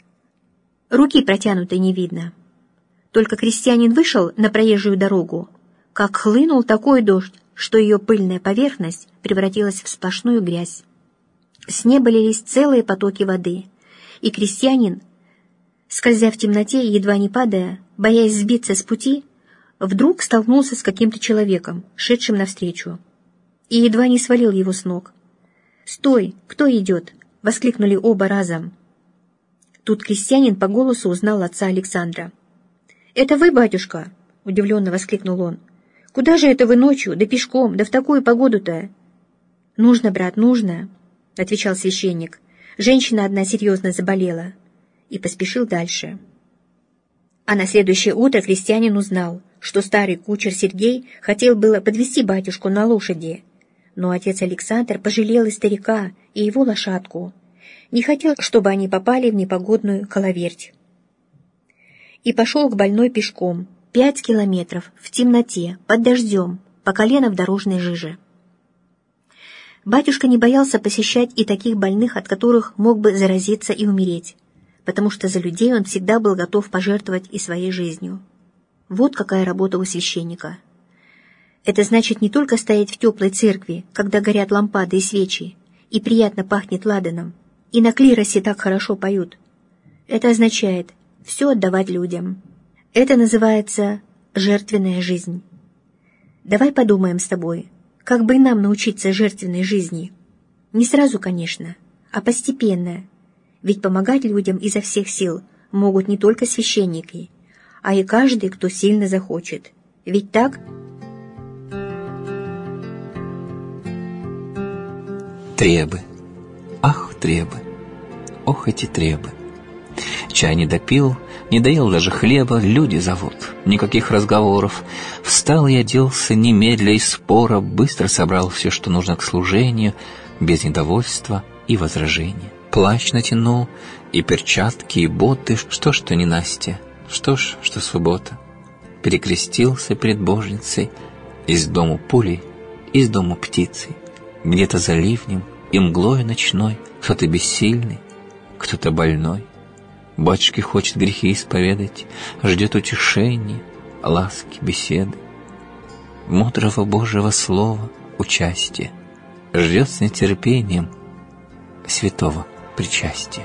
Руки протянутой не видно. Только крестьянин вышел на проезжую дорогу, как хлынул такой дождь, что ее пыльная поверхность превратилась в сплошную грязь. С неба лились целые потоки воды, и крестьянин, скользя в темноте и едва не падая, боясь сбиться с пути, вдруг столкнулся с каким-то человеком, шедшим навстречу, и едва не свалил его с ног. «Стой! Кто идет?» — воскликнули оба разом. Тут крестьянин по голосу узнал отца Александра. «Это вы, батюшка?» — удивленно воскликнул он. «Куда же это вы ночью, да пешком, да в такую погоду-то?» «Нужно, брат, нужно», — отвечал священник. «Женщина одна серьезно заболела», и поспешил дальше. А на следующее утро крестьянин узнал, что старый кучер Сергей хотел было подвезти батюшку на лошади, но отец Александр пожалел и старика, и его лошадку, не хотел, чтобы они попали в непогодную коловерть. И пошел к больной пешком, пять километров, в темноте, под дождем, по колено в дорожной жиже. Батюшка не боялся посещать и таких больных, от которых мог бы заразиться и умереть, потому что за людей он всегда был готов пожертвовать и своей жизнью. Вот какая работа у священника. Это значит не только стоять в теплой церкви, когда горят лампады и свечи, и приятно пахнет ладаном, и на клиросе так хорошо поют. Это означает все отдавать людям. Это называется жертвенная жизнь. Давай подумаем с тобой, как бы и нам научиться жертвенной жизни. Не сразу, конечно, а постепенно. Ведь помогать людям изо всех сил могут не только священники, а и каждый, кто сильно захочет. Ведь так? Требы. Ах, требы. Ох, эти требы. Чай не допил, не доел даже хлеба, люди зовут. Никаких разговоров. Встал и оделся немедля и спора, быстро собрал все, что нужно к служению, без недовольства и возражения. Плащ натянул, и перчатки, и боты, что ж, что не Настя, что ж, что суббота. Перекрестился пред Божницей, из дому пулей, из дому птицей. Где-то за ливнем и мглой ночной кто-то бессильный, кто-то больной. Батюшке хочет грехи исповедать, ждет утешения, ласки, беседы. Мудрого Божьего слова участия, ждет с нетерпением святого причастия.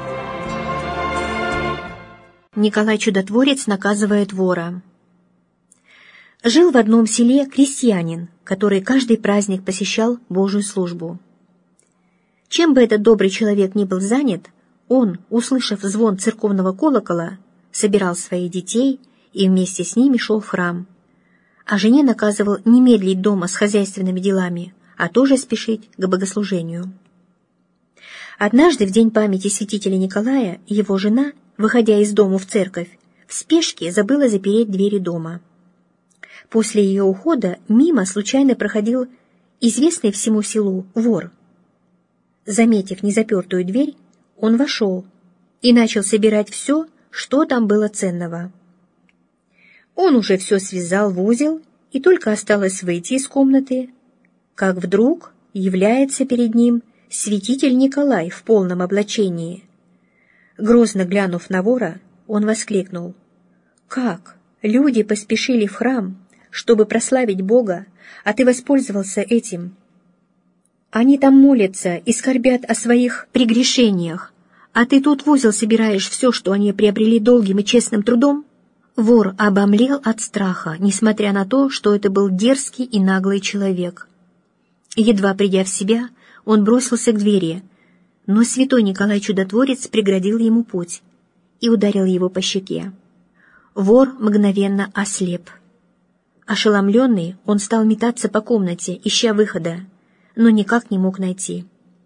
Николай Чудотворец наказывает вора. Жил в одном селе крестьянин, который каждый праздник посещал Божью службу. Чем бы этот добрый человек ни был занят, он, услышав звон церковного колокола, собирал своих детей и вместе с ними шел в храм. А жене наказывал не медлить дома с хозяйственными делами, а тоже спешить к богослужению. Однажды, в день памяти святителя Николая, его жена, выходя из дому в церковь, в спешке забыла запереть двери дома. После ее ухода мимо случайно проходил известный всему селу вор. Заметив незапертую дверь, он вошел и начал собирать все, что там было ценного. Он уже все связал в узел, и только осталось выйти из комнаты, как вдруг является перед ним святитель Николай в полном облачении. Грозно глянув на вора, он воскликнул: «Как? Люди поспешили в храм, чтобы прославить Бога, а ты воспользовался этим? Они там молятся и скорбят о своих прегрешениях, а ты тут в узел собираешь все, что они приобрели долгим и честным трудом?» Вор обомлел от страха, несмотря на то, что это был дерзкий и наглый человек. Едва придя в себя, он бросился к двери, но святой Николай Чудотворец преградил ему путь и ударил его по щеке. Вор мгновенно ослеп. Ошеломленный, он стал метаться по комнате, ища выхода, но никак не мог найти.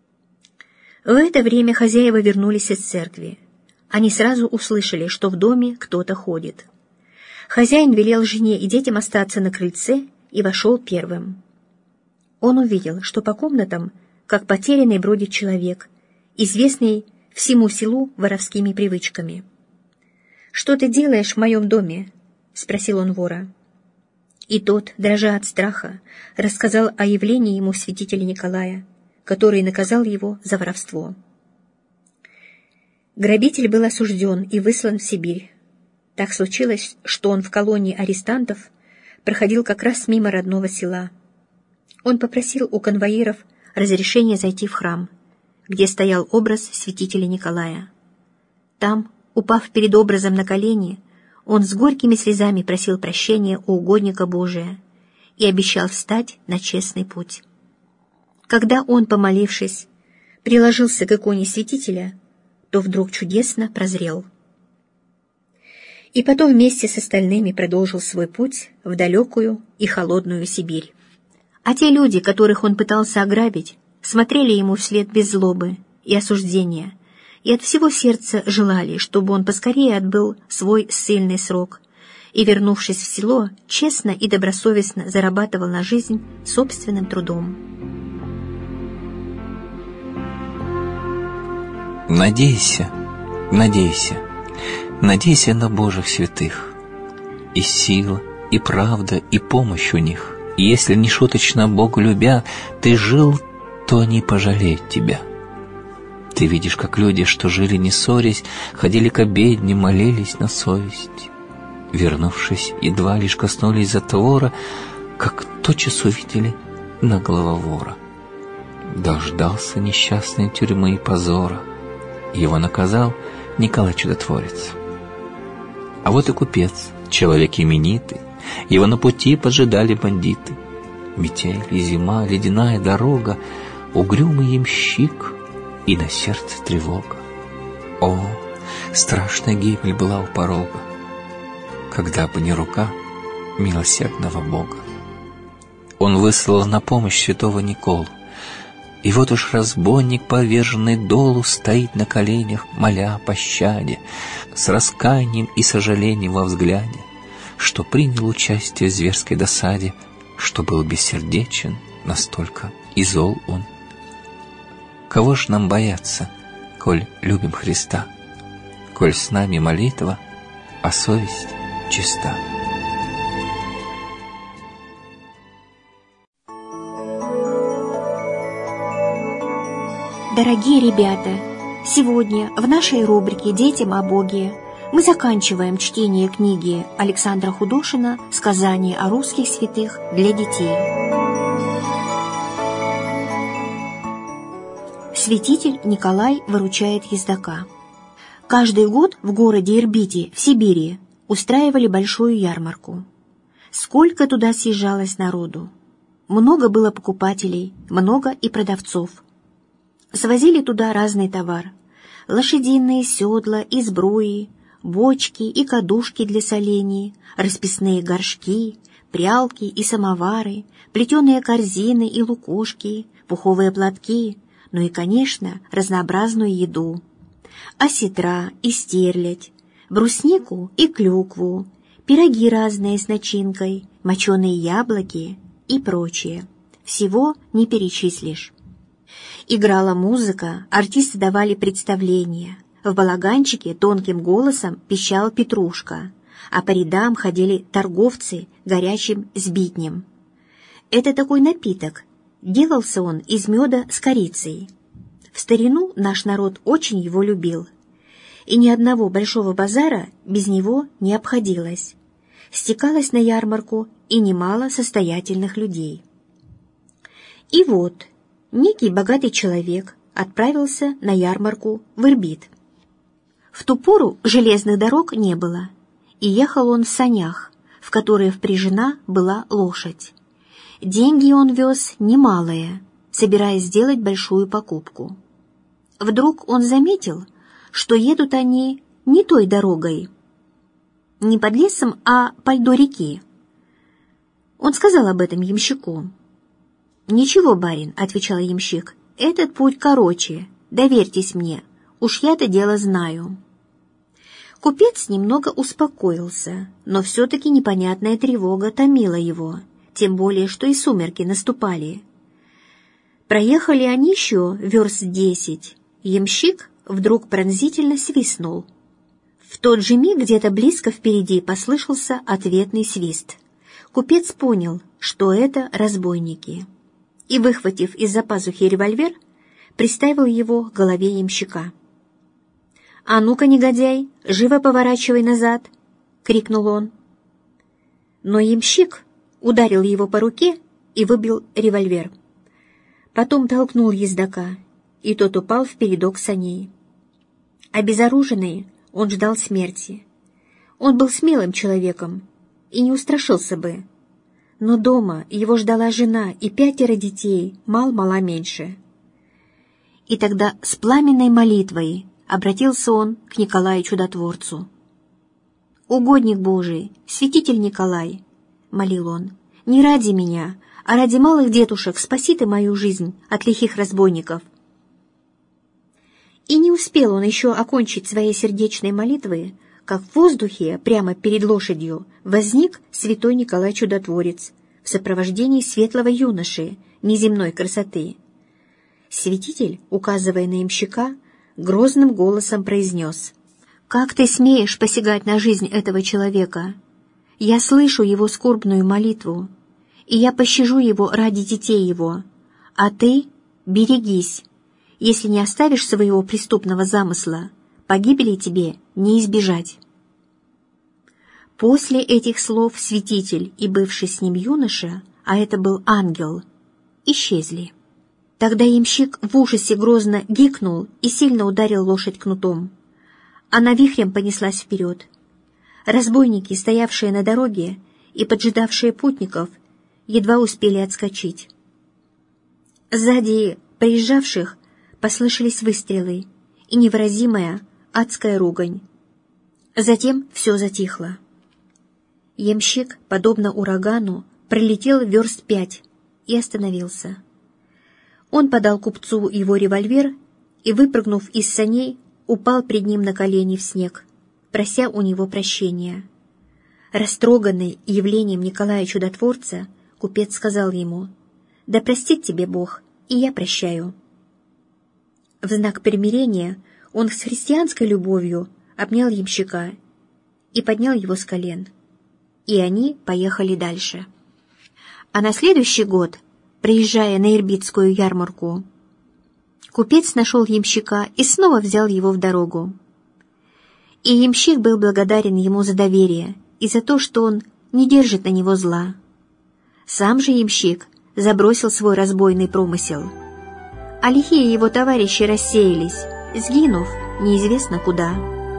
В это время хозяева вернулись из церкви. Они сразу услышали, что в доме кто-то ходит. Хозяин велел жене и детям остаться на крыльце и вошел первым. Он увидел, что по комнатам, как потерянный, бродит человек, известный всему селу воровскими привычками. «Что ты делаешь в моем доме?» — спросил он вора. И тот, дрожа от страха, рассказал о явлении ему святителя Николая, который наказал его за воровство. Грабитель был осужден и выслан в Сибирь. Так случилось, что он в колонии арестантов проходил как раз мимо родного села. Он попросил у конвоиров разрешения зайти в храм, где стоял образ святителя Николая. Там, упав перед образом на колени, он с горькими слезами просил прощения у угодника Божия и обещал встать на честный путь. Когда он, помолившись, приложился к иконе святителя, то вдруг чудесно прозрел. И потом вместе с остальными продолжил свой путь в далекую и холодную Сибирь. А те люди, которых он пытался ограбить, смотрели ему вслед без злобы и осуждения, и от всего сердца желали, чтобы он поскорее отбыл свой ссыльный срок и, вернувшись в село, честно и добросовестно зарабатывал на жизнь собственным трудом. Надейся, надейся, надейся на Божьих святых. И сила, и правда, и помощь у них. И если не шуточно Богу любя, ты жил то они пожалеют тебя. Ты видишь, как люди, что жили не ссорясь, ходили к обедне, молились на совесть. Вернувшись, едва лишь коснулись затвора, как тотчас увидели наглого вора. Дождался несчастной тюрьмы и позора. Его наказал Николай Чудотворец. А вот и купец, человек именитый, его на пути поджидали бандиты. Метель и зима, ледяная дорога, угрюмый ямщик и на сердце тревога. О, страшная гибель была у порога, когда бы не рука милосердного Бога. Он выслал на помощь святого Николу, и вот уж разбойник, поверженный долу, стоит на коленях, моля о пощаде, с раскаянием и сожалением во взгляде, что принял участие в зверской досаде, что был бессердечен, настолько и зол он. Кого ж нам бояться, коль любим Христа, коль с нами молитва, а совесть чиста? Дорогие ребята, сегодня в нашей рубрике «Детям о Боге» мы заканчиваем чтение книги Александра Худошина «Сказания о русских святых для детей». Святитель Николай выручает ездока. Каждый год в городе Ирбите в Сибири устраивали большую ярмарку. Сколько туда съезжалось народу! Много было покупателей, много и продавцов. Свозили туда разный товар: лошадиные седла и сбруи, бочки и кадушки для солений, расписные горшки, прялки и самовары, плетеные корзины и лукошки, пуховые платки, ну и, конечно, разнообразную еду: осетра и стерлядь, бруснику и клюкву, пироги разные с начинкой, моченые яблоки и прочее. Всего не перечислишь. Играла музыка, артисты давали представления. В балаганчике тонким голосом пищал Петрушка, а по рядам ходили торговцы горячим сбитнем. Это такой напиток. Делался он из меда с корицей. В старину наш народ очень его любил, и ни одного большого базара без него не обходилось. Стекалось на ярмарку и немало состоятельных людей. И вот некий богатый человек отправился на ярмарку в Ирбит. В ту пору железных дорог не было, и ехал он в санях, в которые впряжена была лошадь. Деньги он вез немалые, собираясь сделать большую покупку. Вдруг он заметил, что едут они не той дорогой, не под лесом, а по льду реки. Он сказал об этом ямщику. «Ничего, барин», — отвечал ямщик, — «этот путь короче, доверьтесь мне, уж я-то дело знаю». Купец немного успокоился, но все-таки непонятная тревога томила его, тем более, что и сумерки наступали. Проехали они еще верст десять, ямщик вдруг пронзительно свистнул. В тот же миг где-то близко впереди послышался ответный свист. Купец понял, что это разбойники, и, выхватив из-за пазухи револьвер, приставил его к голове ямщика. «А ну-ка, негодяй, живо поворачивай назад!» — крикнул он. Но ямщик ударил его по руке и выбил револьвер. Потом толкнул ездока, и тот упал в передок саней. Обезоруженный, он ждал смерти. Он был смелым человеком и не устрашился бы. Но дома его ждала жена и пятеро детей, мал-мала меньше. И тогда с пламенной молитвой обратился он к Николаю Чудотворцу. «Угодник Божий, святитель Николай», — молил он, — «не ради меня, а ради малых детушек спаси ты мою жизнь от лихих разбойников». И не успел он еще окончить своей сердечной молитвы, как в воздухе, прямо перед лошадью, возник святой Николай Чудотворец в сопровождении светлого юноши неземной красоты. Святитель, указывая на ямщика, грозным голосом произнес: «Как ты смеешь посягать на жизнь этого человека? Я слышу его скорбную молитву, и я пощажу его ради детей его, а ты берегись. Если не оставишь своего преступного замысла, погибели тебе не избежать». После этих слов святитель и бывший с ним юноша, а это был ангел, исчезли. Тогда ямщик в ужасе грозно гикнул и сильно ударил лошадь кнутом. Она вихрем понеслась вперед. Разбойники, стоявшие на дороге и поджидавшие путников, едва успели отскочить. Сзади приезжавших послышались выстрелы и невыразимая адская ругань. Затем все затихло. Ямщик, подобно урагану, пролетел верст пять и остановился. Он подал купцу его револьвер и, выпрыгнув из саней, упал пред ним на колени в снег, прося у него прощения. Растроганный явлением Николая Чудотворца, купец сказал ему: «Да простит тебе Бог, и я прощаю». В знак примирения он с христианской любовью обнял ямщика и поднял его с колен. И они поехали дальше. А на следующий год, приезжая на Ирбитскую ярмарку, купец нашел ямщика и снова взял его в дорогу. И ямщик был благодарен ему за доверие и за то, что он не держит на него зла. Сам же ямщик забросил свой разбойный промысел, а лихие его товарищи рассеялись, сгинув неизвестно куда.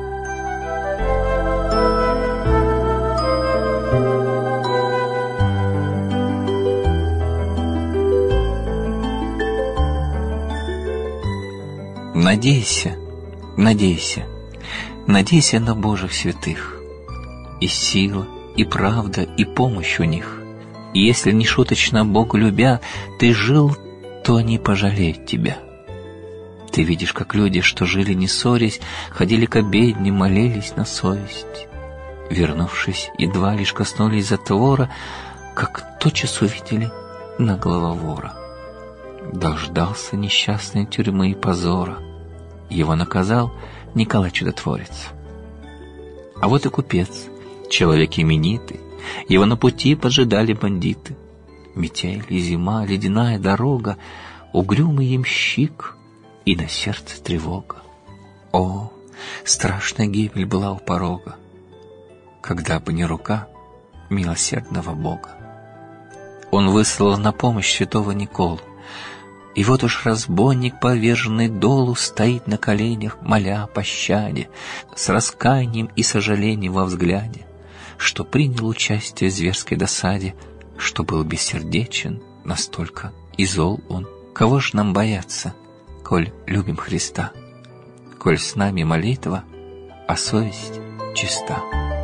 Надейся, надейся, надейся на Божьих святых. И сила, и правда, и помощь у них. И если не шуточно Бога любя, ты жил, то они пожалеют тебя. Ты видишь, как люди, что жили не ссорясь, ходили к обедне, молились на совесть. Вернувшись, едва лишь коснулись затвора, как тотчас увидели наглого вора. Дождался несчастной тюрьмы и позора. Его наказал Николай Чудотворец. А вот и купец, человек именитый, его на пути поджидали бандиты. Метель и зима, ледяная дорога, угрюмый ямщик и на сердце тревога. О, страшная гибель была у порога, когда бы не рука милосердного Бога. Он выслал на помощь святого Николу. И вот уж разбойник, поверженный долу, стоит на коленях, моля о пощаде, с раскаянием и сожалением во взгляде, что принял участие в зверской досаде, что был бессердечен, настолько и зол он. Кого ж нам бояться, коль любим Христа, коль с нами молитва, а совесть чиста.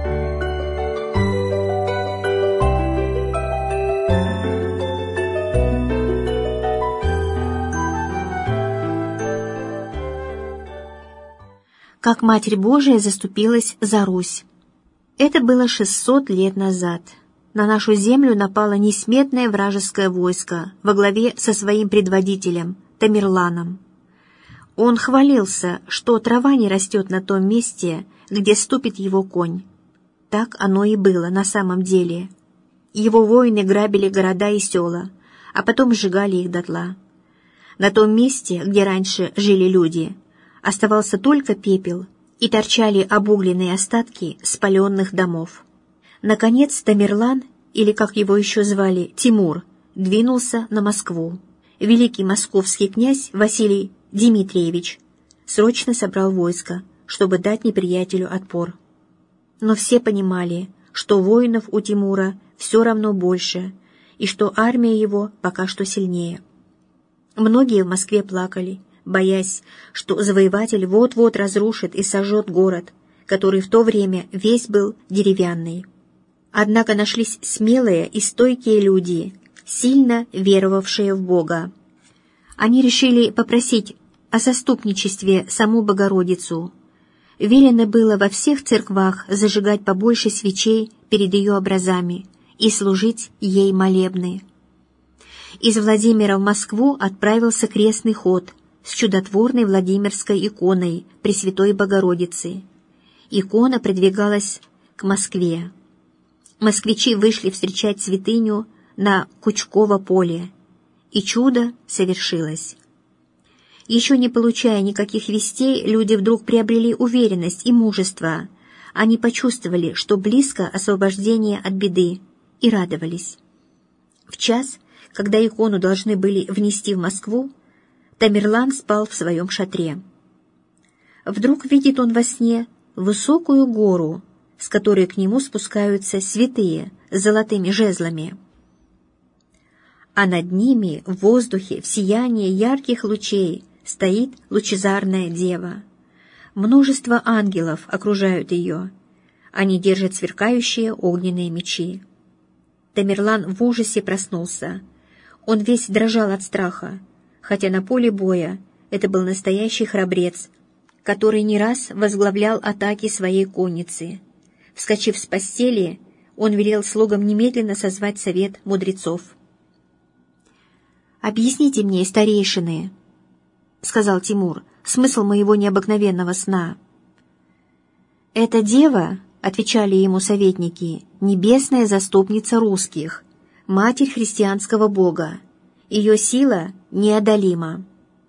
Как Матерь Божия заступилась за Русь. Это было шестьсот лет назад. На нашу землю напало несметное вражеское войско во главе со своим предводителем Тамерланом. Он хвалился, что трава не растет на том месте, где ступит его конь. Так оно и было на самом деле. Его воины грабили города и села, а потом сжигали их дотла. На том месте, где раньше жили люди, оставался только пепел, и торчали обугленные остатки спаленных домов. Наконец Тамерлан, или как его еще звали, Тимур, двинулся на Москву. Великий московский князь Василий Дмитриевич срочно собрал войско, чтобы дать неприятелю отпор. Но все понимали, что воинов у Тимура все равно больше, и что армия его пока что сильнее. Многие в Москве плакали, боясь, что завоеватель вот-вот разрушит и сожжет город, который в то время весь был деревянный. Однако нашлись смелые и стойкие люди, сильно веровавшие в Бога. Они решили попросить о заступничестве саму Богородицу. Велено было во всех церквах зажигать побольше свечей перед ее образами и служить ей молебны. Из Владимира в Москву отправился крестный ход с чудотворной Владимирской иконой Пресвятой Богородицы. Икона продвигалась к Москве. Москвичи вышли встречать святыню на Кучково поле, и чудо совершилось. Еще не получая никаких вестей, люди вдруг приобрели уверенность и мужество. Они почувствовали, что близко освобождение от беды, и радовались. В час, когда икону должны были внести в Москву, Тамерлан спал в своем шатре. Вдруг видит он во сне высокую гору, с которой к нему спускаются святые с золотыми жезлами. А над ними в воздухе в сиянии ярких лучей стоит лучезарная дева. Множество ангелов окружают ее. Они держат сверкающие огненные мечи. Тамерлан в ужасе проснулся. Он весь дрожал от страха, хотя на поле боя это был настоящий храбрец, который не раз возглавлял атаки своей конницы. Вскочив с постели, он велел слугам немедленно созвать совет мудрецов. «Объясните мне, старейшины, — сказал Тимур, — смысл моего необыкновенного сна». «Эта дева, — отвечали ему советники, — небесная заступница русских, матерь христианского бога. Ее сила неодолима».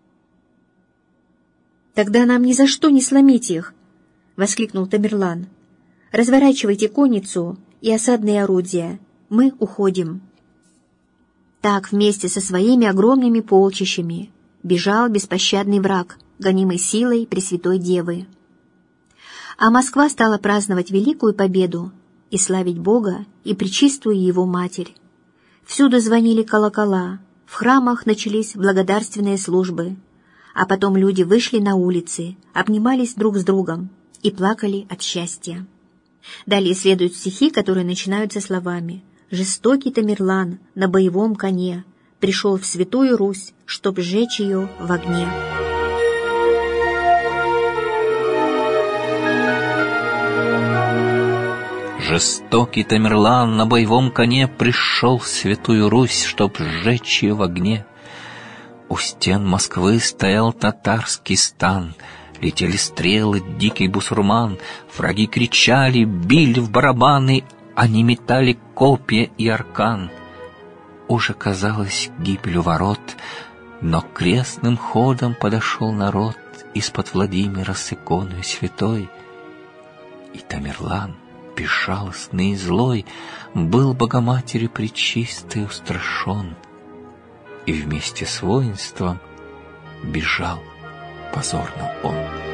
«Тогда нам ни за что не сломить их!» — воскликнул Тамерлан. «Разворачивайте конницу и осадные орудия. Мы уходим». Так вместе со своими огромными полчищами бежал беспощадный враг, гонимый силой Пресвятой Девы. А Москва стала праздновать великую победу и славить Бога и пречистую Его Матерь. Всюду звонили колокола, в храмах начались благодарственные службы, а потом люди вышли на улицы, обнимались друг с другом и плакали от счастья. Далее следуют стихи, которые начинаются словами: «Жестокий Тамерлан на боевом коне пришел в Святую Русь, чтоб сжечь ее в огне». Жестокий Тамерлан на боевом коне пришел в Святую Русь, чтоб сжечь ее в огне. У стен Москвы стоял татарский стан, летели стрелы, дикий бусурман, враги кричали, били в барабаны, они метали копья и аркан. Уже казалось гибель у ворот, но крестным ходом подошел народ из-под Владимира с иконою святой. И Тамерлан, безжалостный и злой, был Богоматерью пречистой устрашен, и вместе с воинством бежал позорно он.